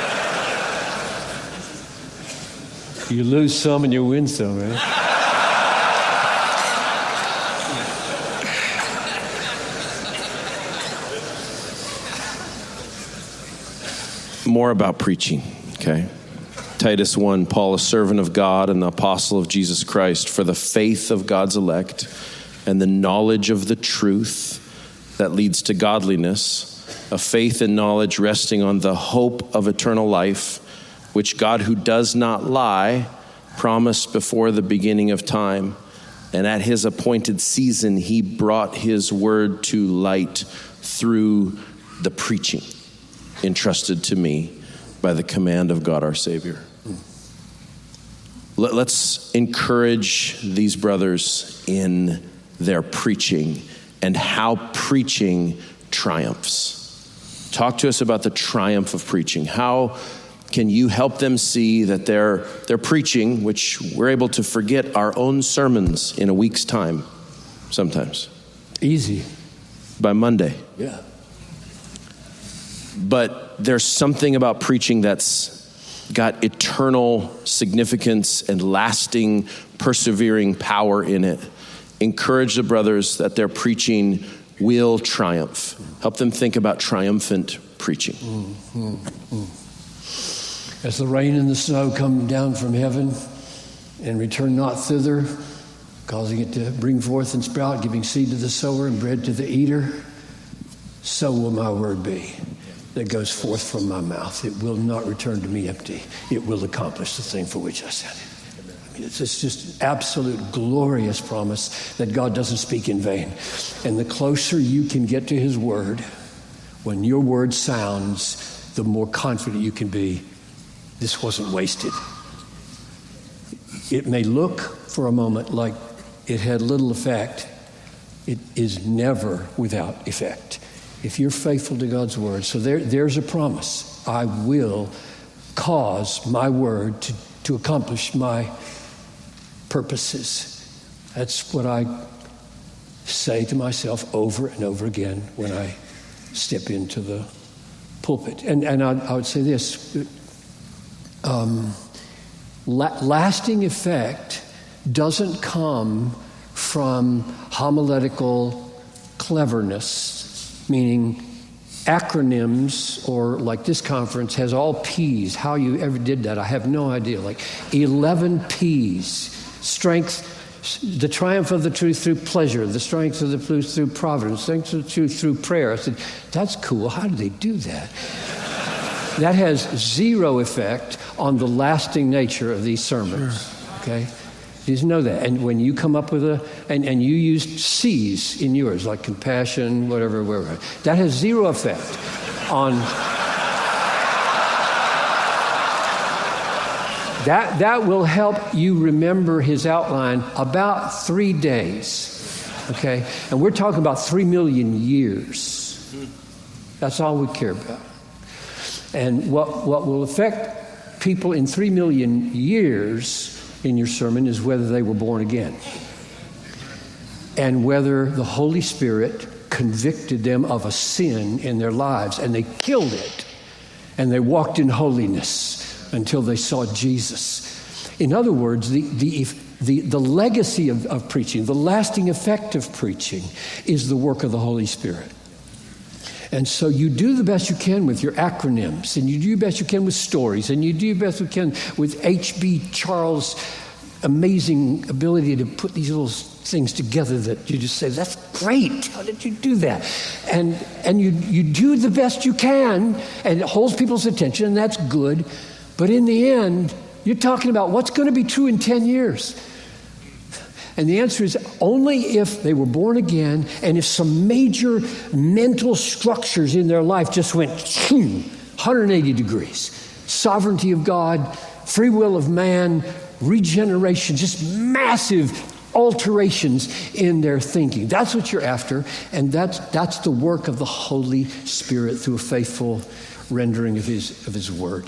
S2: You lose some and you win some, right?
S1: More about preaching, okay? Titus one, Paul, a servant of God and the apostle of Jesus Christ, for the faith of God's elect and the knowledge of the truth that leads to godliness, a faith and knowledge resting on the hope of eternal life, which God, who does not lie, promised before the beginning of time. And at his appointed season, he brought his word to light through the preaching entrusted to me by the command of God our Savior. Let's encourage these brothers in their preaching and how preaching triumphs. Talk to us about the triumph of preaching. How can you help them see that they're, they're preaching, which we're able to forget our own sermons in a week's time sometimes?
S2: Easy.
S1: By Monday.
S2: Yeah.
S1: But there's something about preaching that's got eternal significance and lasting, persevering power in it. Encourage the brothers that their preaching will triumph. Help them think about triumphant preaching.
S2: Mm, mm, mm. As the rain and the snow come down from heaven and return not thither, causing it to bring forth and sprout, giving seed to the sower and bread to the eater, so will my word be that goes forth from my mouth. It will not return to me empty. It will accomplish the thing for which I sent it. I mean, it's just, just absolute glorious promise that God doesn't speak in vain. And the closer you can get to his word, when your word sounds, the more confident you can be, this wasn't wasted. It may look for a moment like it had little effect. It is never without effect. If you're faithful to God's word, so there, there's a promise. I will cause my word to, to accomplish my purposes. That's what I say to myself over and over again when I step into the pulpit. And, and I, I would say this, um, la- lasting effect doesn't come from homiletical cleverness, meaning acronyms, or like this conference has all P's. How you ever did that, I have no idea. Like eleven P's. Strength, the triumph of the truth through pleasure, the strength of the truth through providence, the strength of the truth through prayer. I said, that's cool. How do they do that? That has zero effect on the lasting nature of these sermons. Sure. Okay? You just know that. And when you come up with a, and, and you use C's in yours, like compassion, whatever, whatever, that has zero effect on, that, that will help you remember his outline about three days, okay? And we're talking about three million years. That's all we care about. And what, what will affect people in three million years in your sermon is whether they were born again and whether the Holy Spirit convicted them of a sin in their lives and they killed it and they walked in holiness until they saw Jesus. In other words, the, the, the, the legacy of, of preaching, the lasting effect of preaching is the work of the Holy Spirit. And so you do the best you can with your acronyms, and you do the best you can with stories, and you do the best you can with H B Charles' amazing ability to put these little things together that you just say, that's great. How did you do that? And and you, you do the best you can, and it holds people's attention, and that's good. But in the end, you're talking about what's going to be true in ten years. And the answer is only if they were born again and if some major mental structures in their life just went one hundred eighty degrees. Sovereignty of God, free will of man, regeneration, just massive alterations in their thinking. That's what you're after, and that's, that's the work of the Holy Spirit through a faithful rendering of His, of His Word.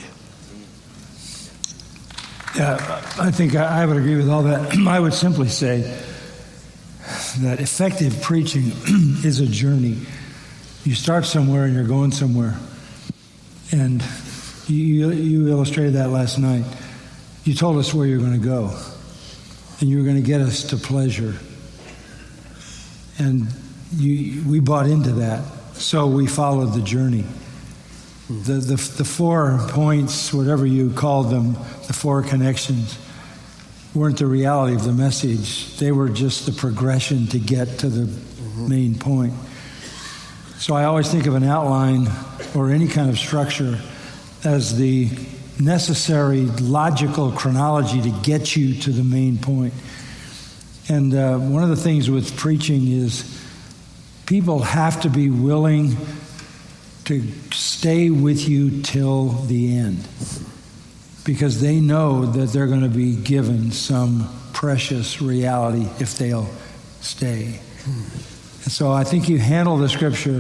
S3: Yeah, I think I would agree with all that. I would simply say that effective preaching is a journey. You start somewhere and you're going somewhere. And you, you illustrated that last night. You told us where you're going to go. And you were going to get us to pleasure. And you, we bought into that. So we followed the journey. The, the the four points, whatever you called them, the four connections, weren't the reality of the message. They were just the progression to get to the mm-hmm. main point. So I always think of an outline or any kind of structure as the necessary logical chronology to get you to the main point. And uh, one of the things with preaching is people have to be willing to stay with you till the end, because they know that they're going to be given some precious reality if they'll stay. And so I think you handle the Scripture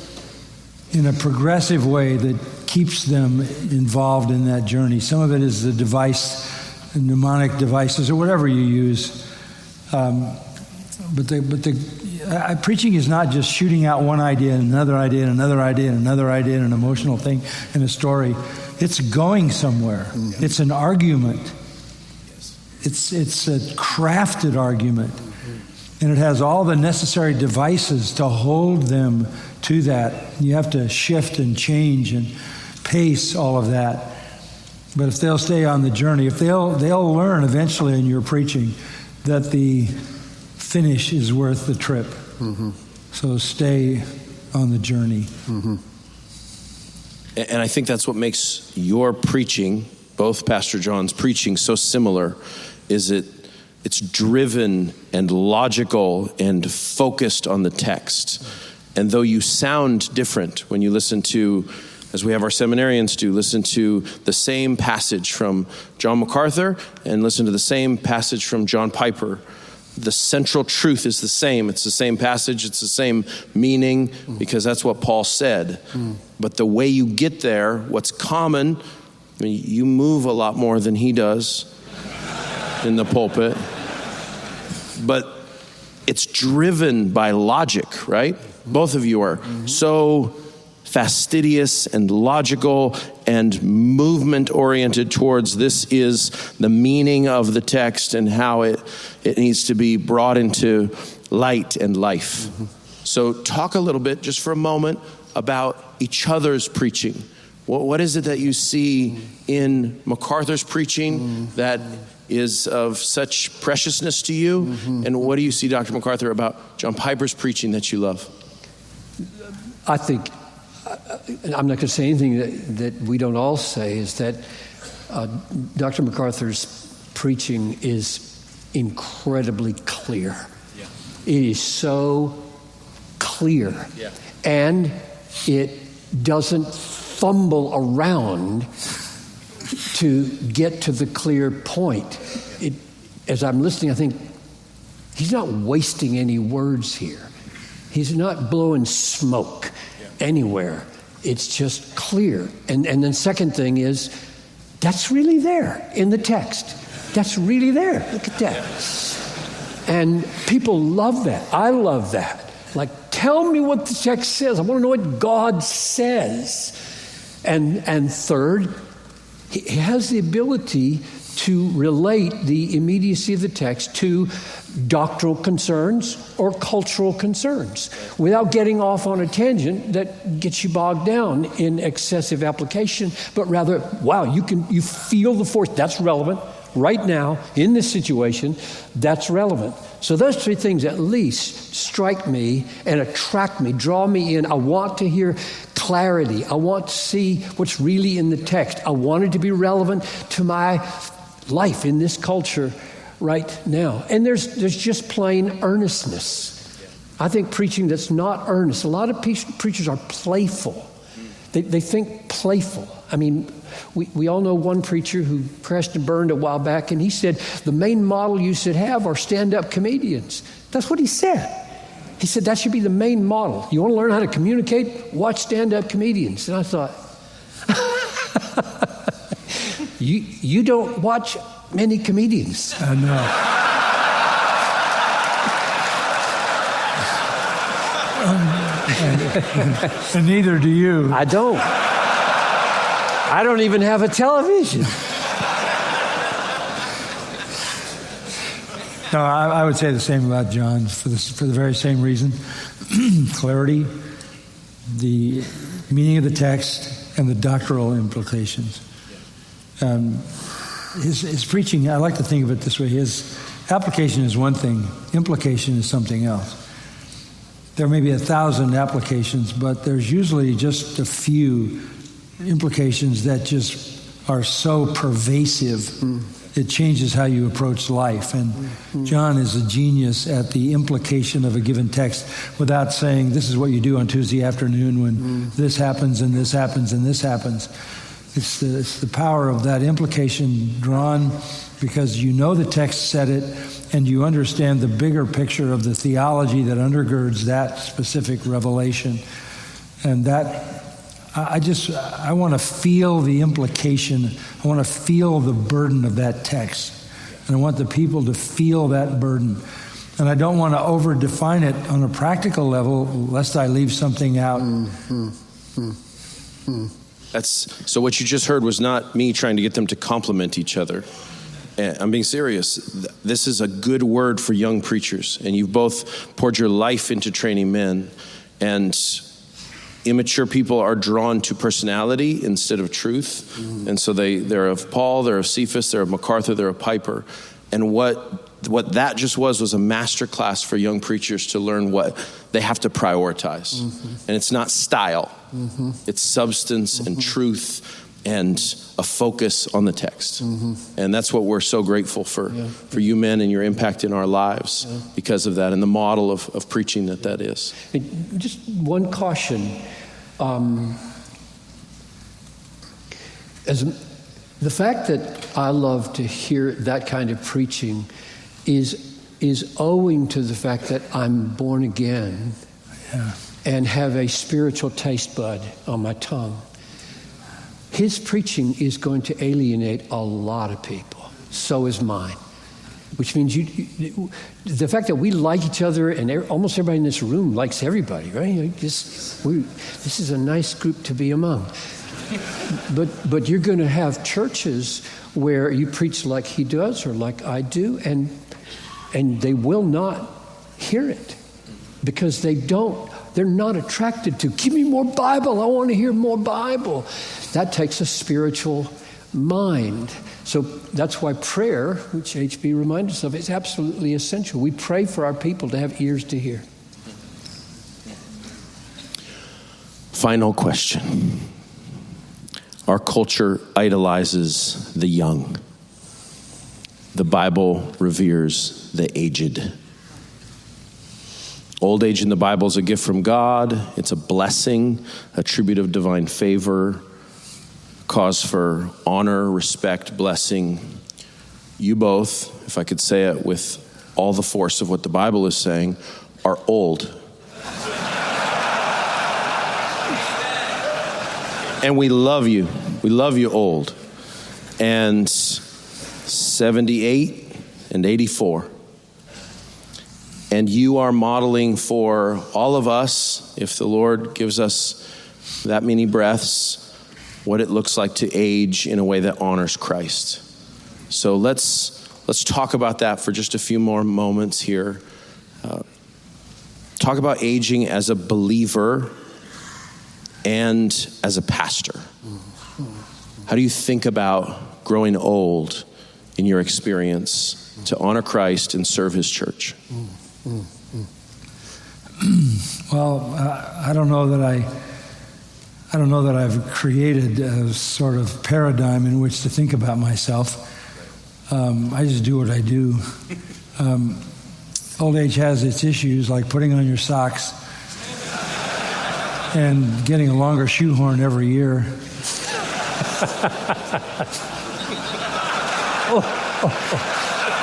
S3: in a progressive way that keeps them involved in that journey. Some of it is the device, the mnemonic devices, or whatever you use. Um, but the, but the Uh, preaching is not just shooting out one idea and another idea and another idea and another idea and an emotional thing and a story. It's going somewhere. Mm-hmm. It's an argument. Yes. It's it's a crafted argument. Mm-hmm. And it has all the necessary devices to hold them to that. You have to shift and change and pace all of that. But if they'll stay on the journey, if they'll they'll learn eventually in your preaching that the finish is worth the trip. Mm-hmm. So stay on the journey.
S1: Mm-hmm. And I think that's what makes your preaching, both Pastor John's preaching, so similar, is it it's driven and logical and focused on the text. And though you sound different when you listen to, as we have our seminarians do, listen to the same passage from John MacArthur and listen to the same passage from John Piper, the central truth is the same. It's the same passage. It's the same meaning, because that's what Paul said. Mm. But the way you get there, what's common, I mean, you move a lot more than he does in the pulpit. But it's driven by logic, right? Both of you are mm-hmm. so fastidious and logical and movement-oriented towards this is the meaning of the text and how it, it needs to be brought into light and life. Mm-hmm. So talk a little bit, just for a moment, about each other's preaching. What, what is it that you see in MacArthur's preaching mm-hmm. that is of such preciousness to you? Mm-hmm. And what do you see, Doctor MacArthur, about John Piper's preaching that you love?
S2: I think, I'm not going to say anything that, that we don't all say, is that uh, Doctor MacArthur's preaching is incredibly clear. Yeah. It is so clear. Yeah. And it doesn't fumble around to get to the clear point. It, as I'm listening, I think he's not wasting any words here. He's not blowing smoke yeah. anywhere. It's just clear. And, and then second thing is, that's really there in the text. That's really there. Look at that. And people love that. I love that. Like, tell me what the text says. I want to know what God says. And and third, he has the ability to relate the immediacy of the text to doctrinal concerns or cultural concerns without getting off on a tangent that gets you bogged down in excessive application, but rather, wow, you can you feel the force. That's relevant right now in this situation. That's relevant. So those three things at least strike me and attract me, draw me in. I want to hear clarity. I want to see what's really in the text. I want it to be relevant to my life in this culture right now. And there's there's just plain earnestness. I think preaching that's not earnest. A lot of pe- preachers are playful. They they think playful. I mean, we, we all know one preacher who crashed and burned a while back, and he said, the main model you should have are stand-up comedians. That's what he said. He said that should be the main model. You want to learn how to communicate? Watch stand-up comedians. And I thought, you you don't watch many comedians.
S3: I know. um, and, and neither do you.
S2: I don't. I don't even have a television.
S3: No, I, I would say the same about John for the, for the very same reason. Clarity, the meaning of the text, and the doctrinal implications. Um, his, his preaching, I like to think of it this way. His application is one thing. Implication is something else. There may be a thousand applications, but there's usually just a few implications that just are so pervasive. Mm. It changes how you approach life. And mm-hmm. John is a genius at the implication of a given text without saying, this is what you do on Tuesday afternoon when mm. this happens and this happens and this happens. It's the, it's the power of that implication drawn because you know the text said it and you understand the bigger picture of the theology that undergirds that specific revelation. And that I just, I want to feel the implication. I want to feel the burden of that text. And I want the people to feel that burden. And I don't want to over-define it on a practical level, lest I leave something out.
S1: Mm-hmm. Mm-hmm. That's, so what you just heard was not me trying to get them to compliment each other. I'm being serious. This is a good word for young preachers. And you've both poured your life into training men. And immature people are drawn to personality instead of truth. Mm. And so they, they're of Paul, they're of Cephas, they're of MacArthur, they're of Piper. And what what that just was was a master class for young preachers to learn what they have to prioritize. Mm-hmm. And it's not style. Mm-hmm. It's substance mm-hmm. and truth and a focus on the text. Mm-hmm. And that's what we're so grateful for, yeah. for you men and your impact in our lives yeah. because of that and the model of, of preaching that that is.
S2: Just one caution. Um, as the fact that I love to hear that kind of preaching is is owing to the fact that I'm born again yeah. and have a spiritual taste bud on my tongue. His preaching is going to alienate a lot of people. So is mine. Which means you, you the fact that we like each other and almost everybody in this room likes everybody, right? You know, just, we, this is a nice group to be among. But but you're going to have churches where you preach like he does or like I do, and and they will not hear it because they don't. They're not attracted to, give me more Bible. I want to hear more Bible. That takes a spiritual mind. So that's why prayer, which H B reminded us of, is absolutely essential. We pray for our people to have ears to hear.
S1: Final question. Our culture idolizes the young. The Bible reveres the aged. Old age in the Bible is a gift from God. It's a blessing, a tribute of divine favor, cause for honor, respect, blessing. You both, if I could say it with all the force of what the Bible is saying, are old. And we love you. We love you old. And seventy-eight and eighty-four. And you are modeling for all of us, if the Lord gives us that many breaths, what it looks like to age in a way that honors Christ. So let's let's talk about that for just a few more moments here. Uh, talk about aging as a believer and as a pastor. How do you think about growing old in your experience to honor Christ and serve his church?
S3: Well, uh, I don't know that I, I don't know that I've created a sort of paradigm in which to think about myself. Um, I just do what I do. Um, old age has its issues, like putting on your socks and getting a longer shoehorn every year. oh, oh, oh.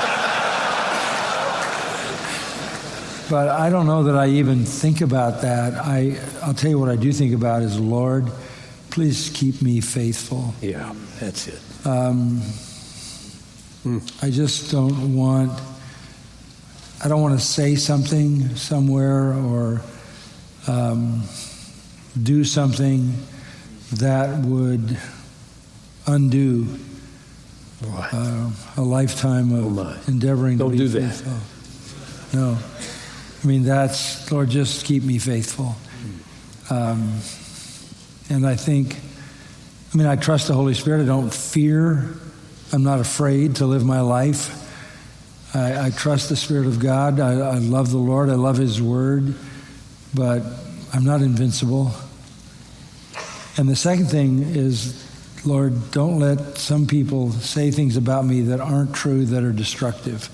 S3: But I don't know that I even think about that. I, I'll tell you what I do think about is, Lord, please keep me faithful.
S2: Yeah, that's it.
S3: Um, mm. I just don't want, I don't want to say something somewhere or um, do something that would undo
S2: right.
S3: uh, a lifetime of
S2: oh
S3: endeavoring
S2: don't
S3: to be
S2: do
S3: faithful.
S2: that.
S3: No. I mean, that's, Lord, just keep me faithful. Um, and I think, I mean, I trust the Holy Spirit. I don't fear. I'm not afraid to live my life. I, I trust the Spirit of God. I, I love the Lord. I love his word. But I'm not invincible. And the second thing is, Lord, don't let some people say things about me that aren't true, that are destructive.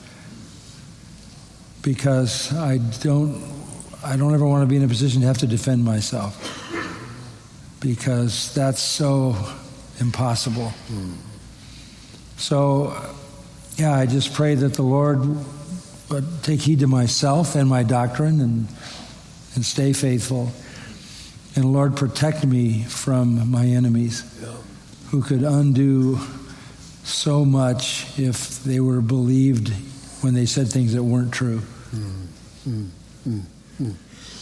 S3: Because I don't, I don't ever want to be in a position to have to defend myself. Because that's so impossible. Mm. So, yeah, I just pray that the Lord would take heed to myself and my doctrine and and stay faithful. And Lord, protect me from my enemies, yeah. who could undo so much if they were believed when they said things that weren't true. Mm, mm, mm, mm.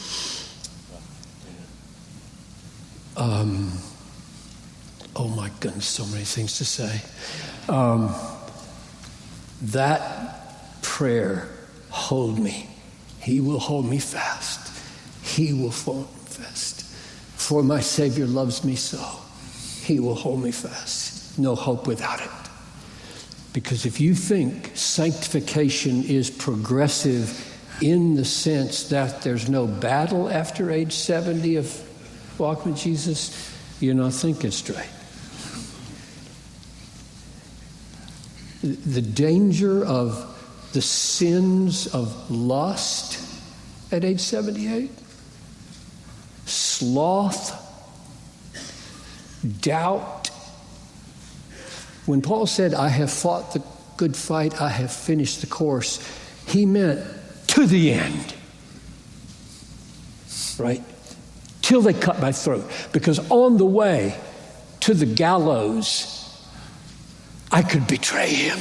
S2: Um, oh my goodness, so many things to say. Um, that prayer, hold me. He will hold me fast. He will hold me fast. For my Savior loves me so. He will hold me fast. No hope without it. Because if you think sanctification is progressive in the sense that there's no battle after age seventy of walking with Jesus, you're not thinking straight. The danger of the sins of lust at age seventy-eight, sloth, doubt. When Paul said, I have fought the good fight, I have finished the course, he meant to the end. Right? Till they cut my throat. Because on the way to the gallows, I could betray him.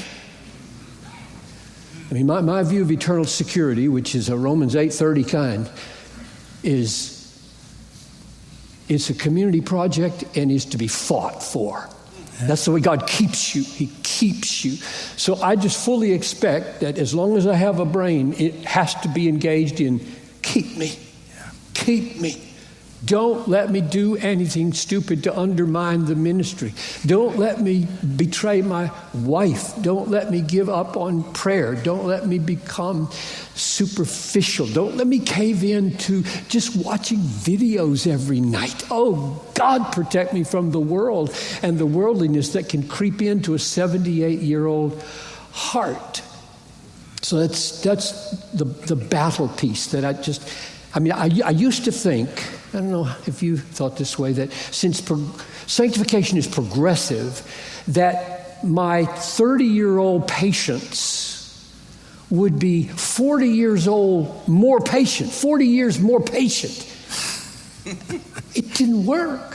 S2: I mean, my, my view of eternal security, which is a Romans eight thirty kind, is it's a community project and is to be fought for. That's the way God keeps you. He keeps you. So I just fully expect that as long as I have a brain, it has to be engaged in keep me, keep me, Don't let me do anything stupid to undermine the ministry. Don't let me betray my wife. Don't let me give up on prayer. Don't let me become superficial. Don't let me cave in to just watching videos every night. Oh, God, protect me from the world and the worldliness that can creep into a seventy-eight-year-old heart. So that's that's the, the battle piece that I just, I mean, I, I used to think, I don't know if you thought this way, that since pro- sanctification is progressive, that my thirty-year-old patience would be forty years old more patient, forty years more patient. It didn't work.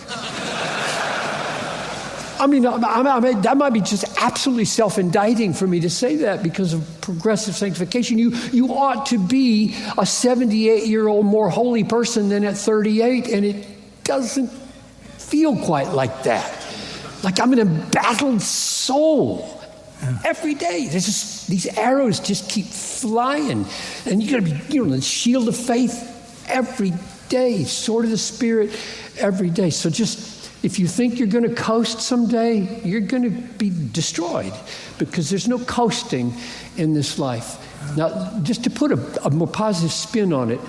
S2: I mean, I, I mean, that might be just absolutely self-indicting for me to say that because of progressive sanctification. You, you ought to be a seventy-eight-year-old more holy person than at thirty-eight, and it doesn't feel quite like that. Like I'm an embattled soul every day. There's just, these arrows just keep flying, and you got to be, you know, the shield of faith every day, sword of the Spirit every day. So just, if you think you're going to coast someday, you're going to be destroyed because there's no coasting in this life. Now, just to put a, a more positive spin on it,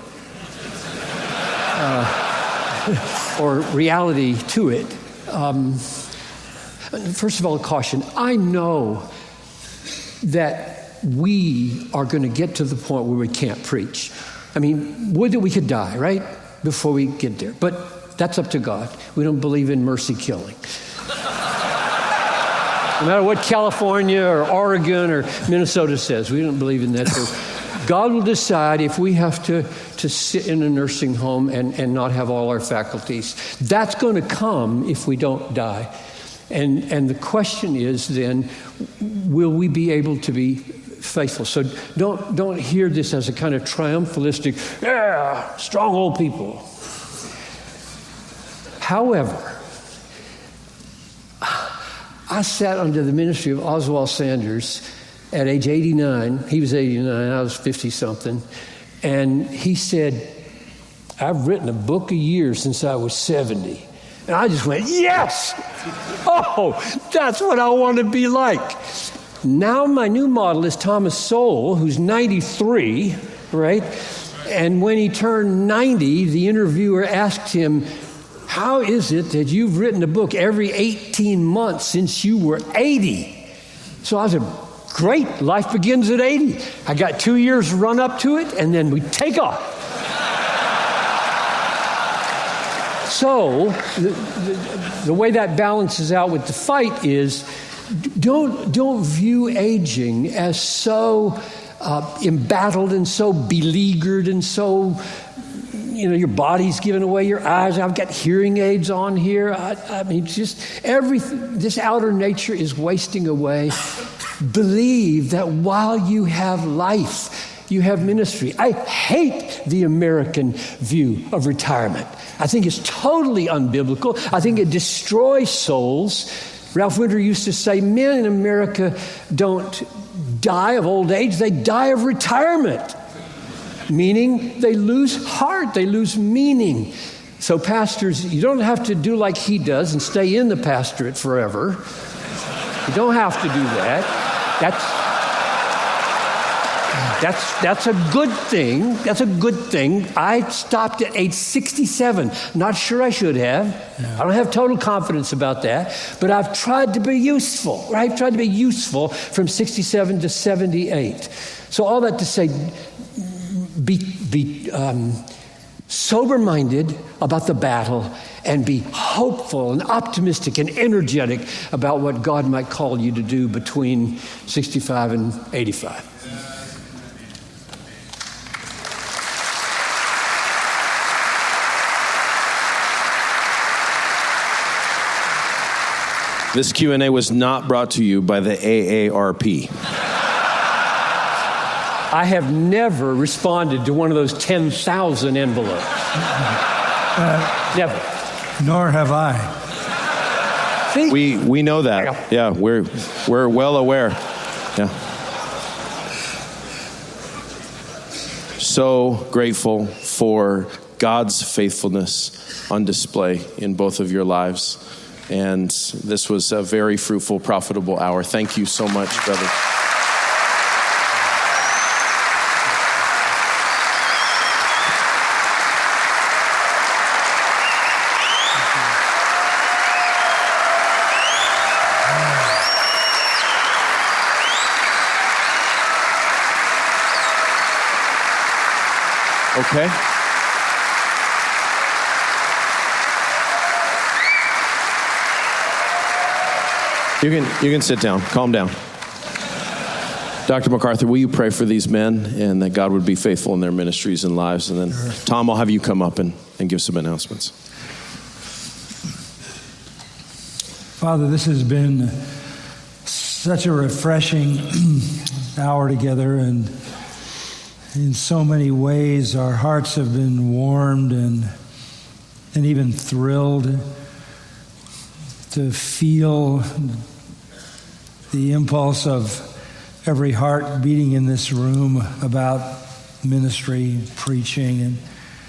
S2: uh, or reality to it, um, first of all, a caution. I know that we are going to get to the point where we can't preach. I mean, would that we could die, right, before we get there. But that's up to God. We don't believe in mercy killing. No matter what California or Oregon or Minnesota says, we don't believe in that. So God will decide if we have to, to sit in a nursing home and, and not have all our faculties. That's going to come if we don't die. And, and the question is then, will we be able to be faithful? So don't, don't hear this as a kind of triumphalistic, yeah, strong old people. However, I sat under the ministry of Oswald Sanders at age eighty-nine. He was eighty-nine, I was fifty-something. And he said, I've written a book a year since I was seventy. And I just went, yes! Oh, that's what I want to be like. Now my new model is Thomas Sowell, who's ninety-three, right? And when he turned ninety, the interviewer asked him, how is it that you've written a book every eighteen months since you were eighty? So I said, great, life begins at eighty. I got two years run up to it, and then we take off. So the, the, the way that balances out with the fight is don't, don't view aging as so uh, embattled and so beleaguered and so, you know, your body's giving away your eyes. I've got hearing aids on here. I, I mean, just everything, this outer nature is wasting away. Believe that while you have life, you have ministry. I hate the American view of retirement. I think it's totally unbiblical. I think it destroys souls. Ralph Winter used to say, men in America don't die of old age, they die of retirement. Meaning they lose heart, they lose meaning. So pastors, you don't have to do like he does and stay in the pastorate forever. You don't have to do that. That's that's that's a good thing. That's a good thing. I stopped at age sixty-seven. Not sure I should have. Yeah. I don't have total confidence about that. But I've tried to be useful, right? I've tried to be useful from sixty-seven to seventy-eight. So all that to say, Be, be um, sober-minded about the battle and be hopeful and optimistic and energetic about what God might call you to do between sixty-five and eighty-five.
S1: This Q and A was not brought to you by the A A R P.
S2: I have never responded to one of those ten thousand envelopes. Uh, never.
S3: Nor have I.
S2: See?
S1: We we know that. Yeah, we're we're well aware. Yeah. So grateful for God's faithfulness on display in both of your lives. And this was a very fruitful, profitable hour. Thank you so much, brother. Okay. You can you can sit down. Calm down. Doctor MacArthur, will you pray for these men and that God would be faithful in their ministries and lives? And then, Tom, I'll have you come up and, and give some announcements.
S3: Father, this has been such a refreshing hour together, and in so many ways our hearts have been warmed and and even thrilled to feel the impulse of every heart beating in this room about ministry, preaching, and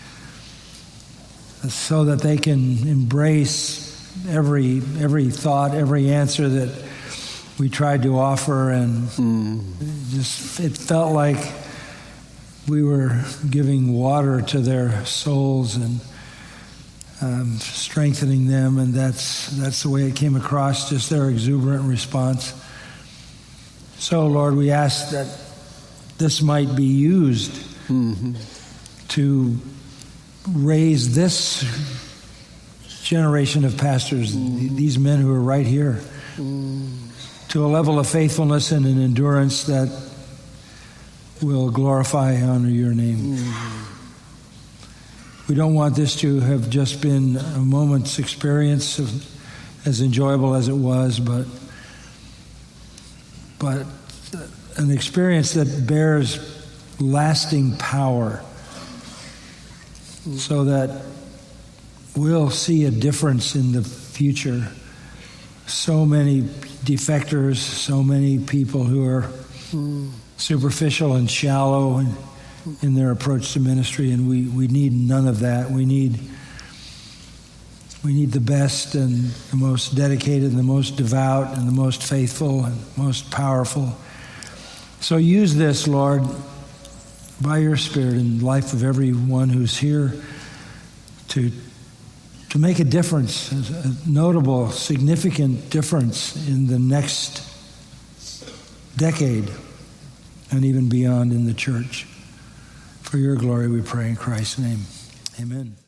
S3: so that they can embrace every every thought, every answer that we tried to offer, and mm. it just it felt like we were giving water to their souls and um, strengthening them, and that's that's the way it came across, just their exuberant response. So, Lord, we ask that this might be used mm-hmm. to raise this generation of pastors, mm. these men who are right here, mm. to a level of faithfulness and an endurance that will glorify and honor your name. Mm. We don't want this to have just been a moment's experience of, as enjoyable as it was, but but an experience that bears lasting power, mm. so that we'll see a difference in the future. So many defectors, so many people who are mm. superficial and shallow in, in their approach to ministry, and we, we need none of that. We need we need the best and the most dedicated and the most devout and the most faithful and most powerful. So use this, Lord, by your Spirit in the life of everyone who's here to to make a difference, a notable, significant difference in the next decade and even beyond in the church. For your glory we pray in Christ's name. Amen.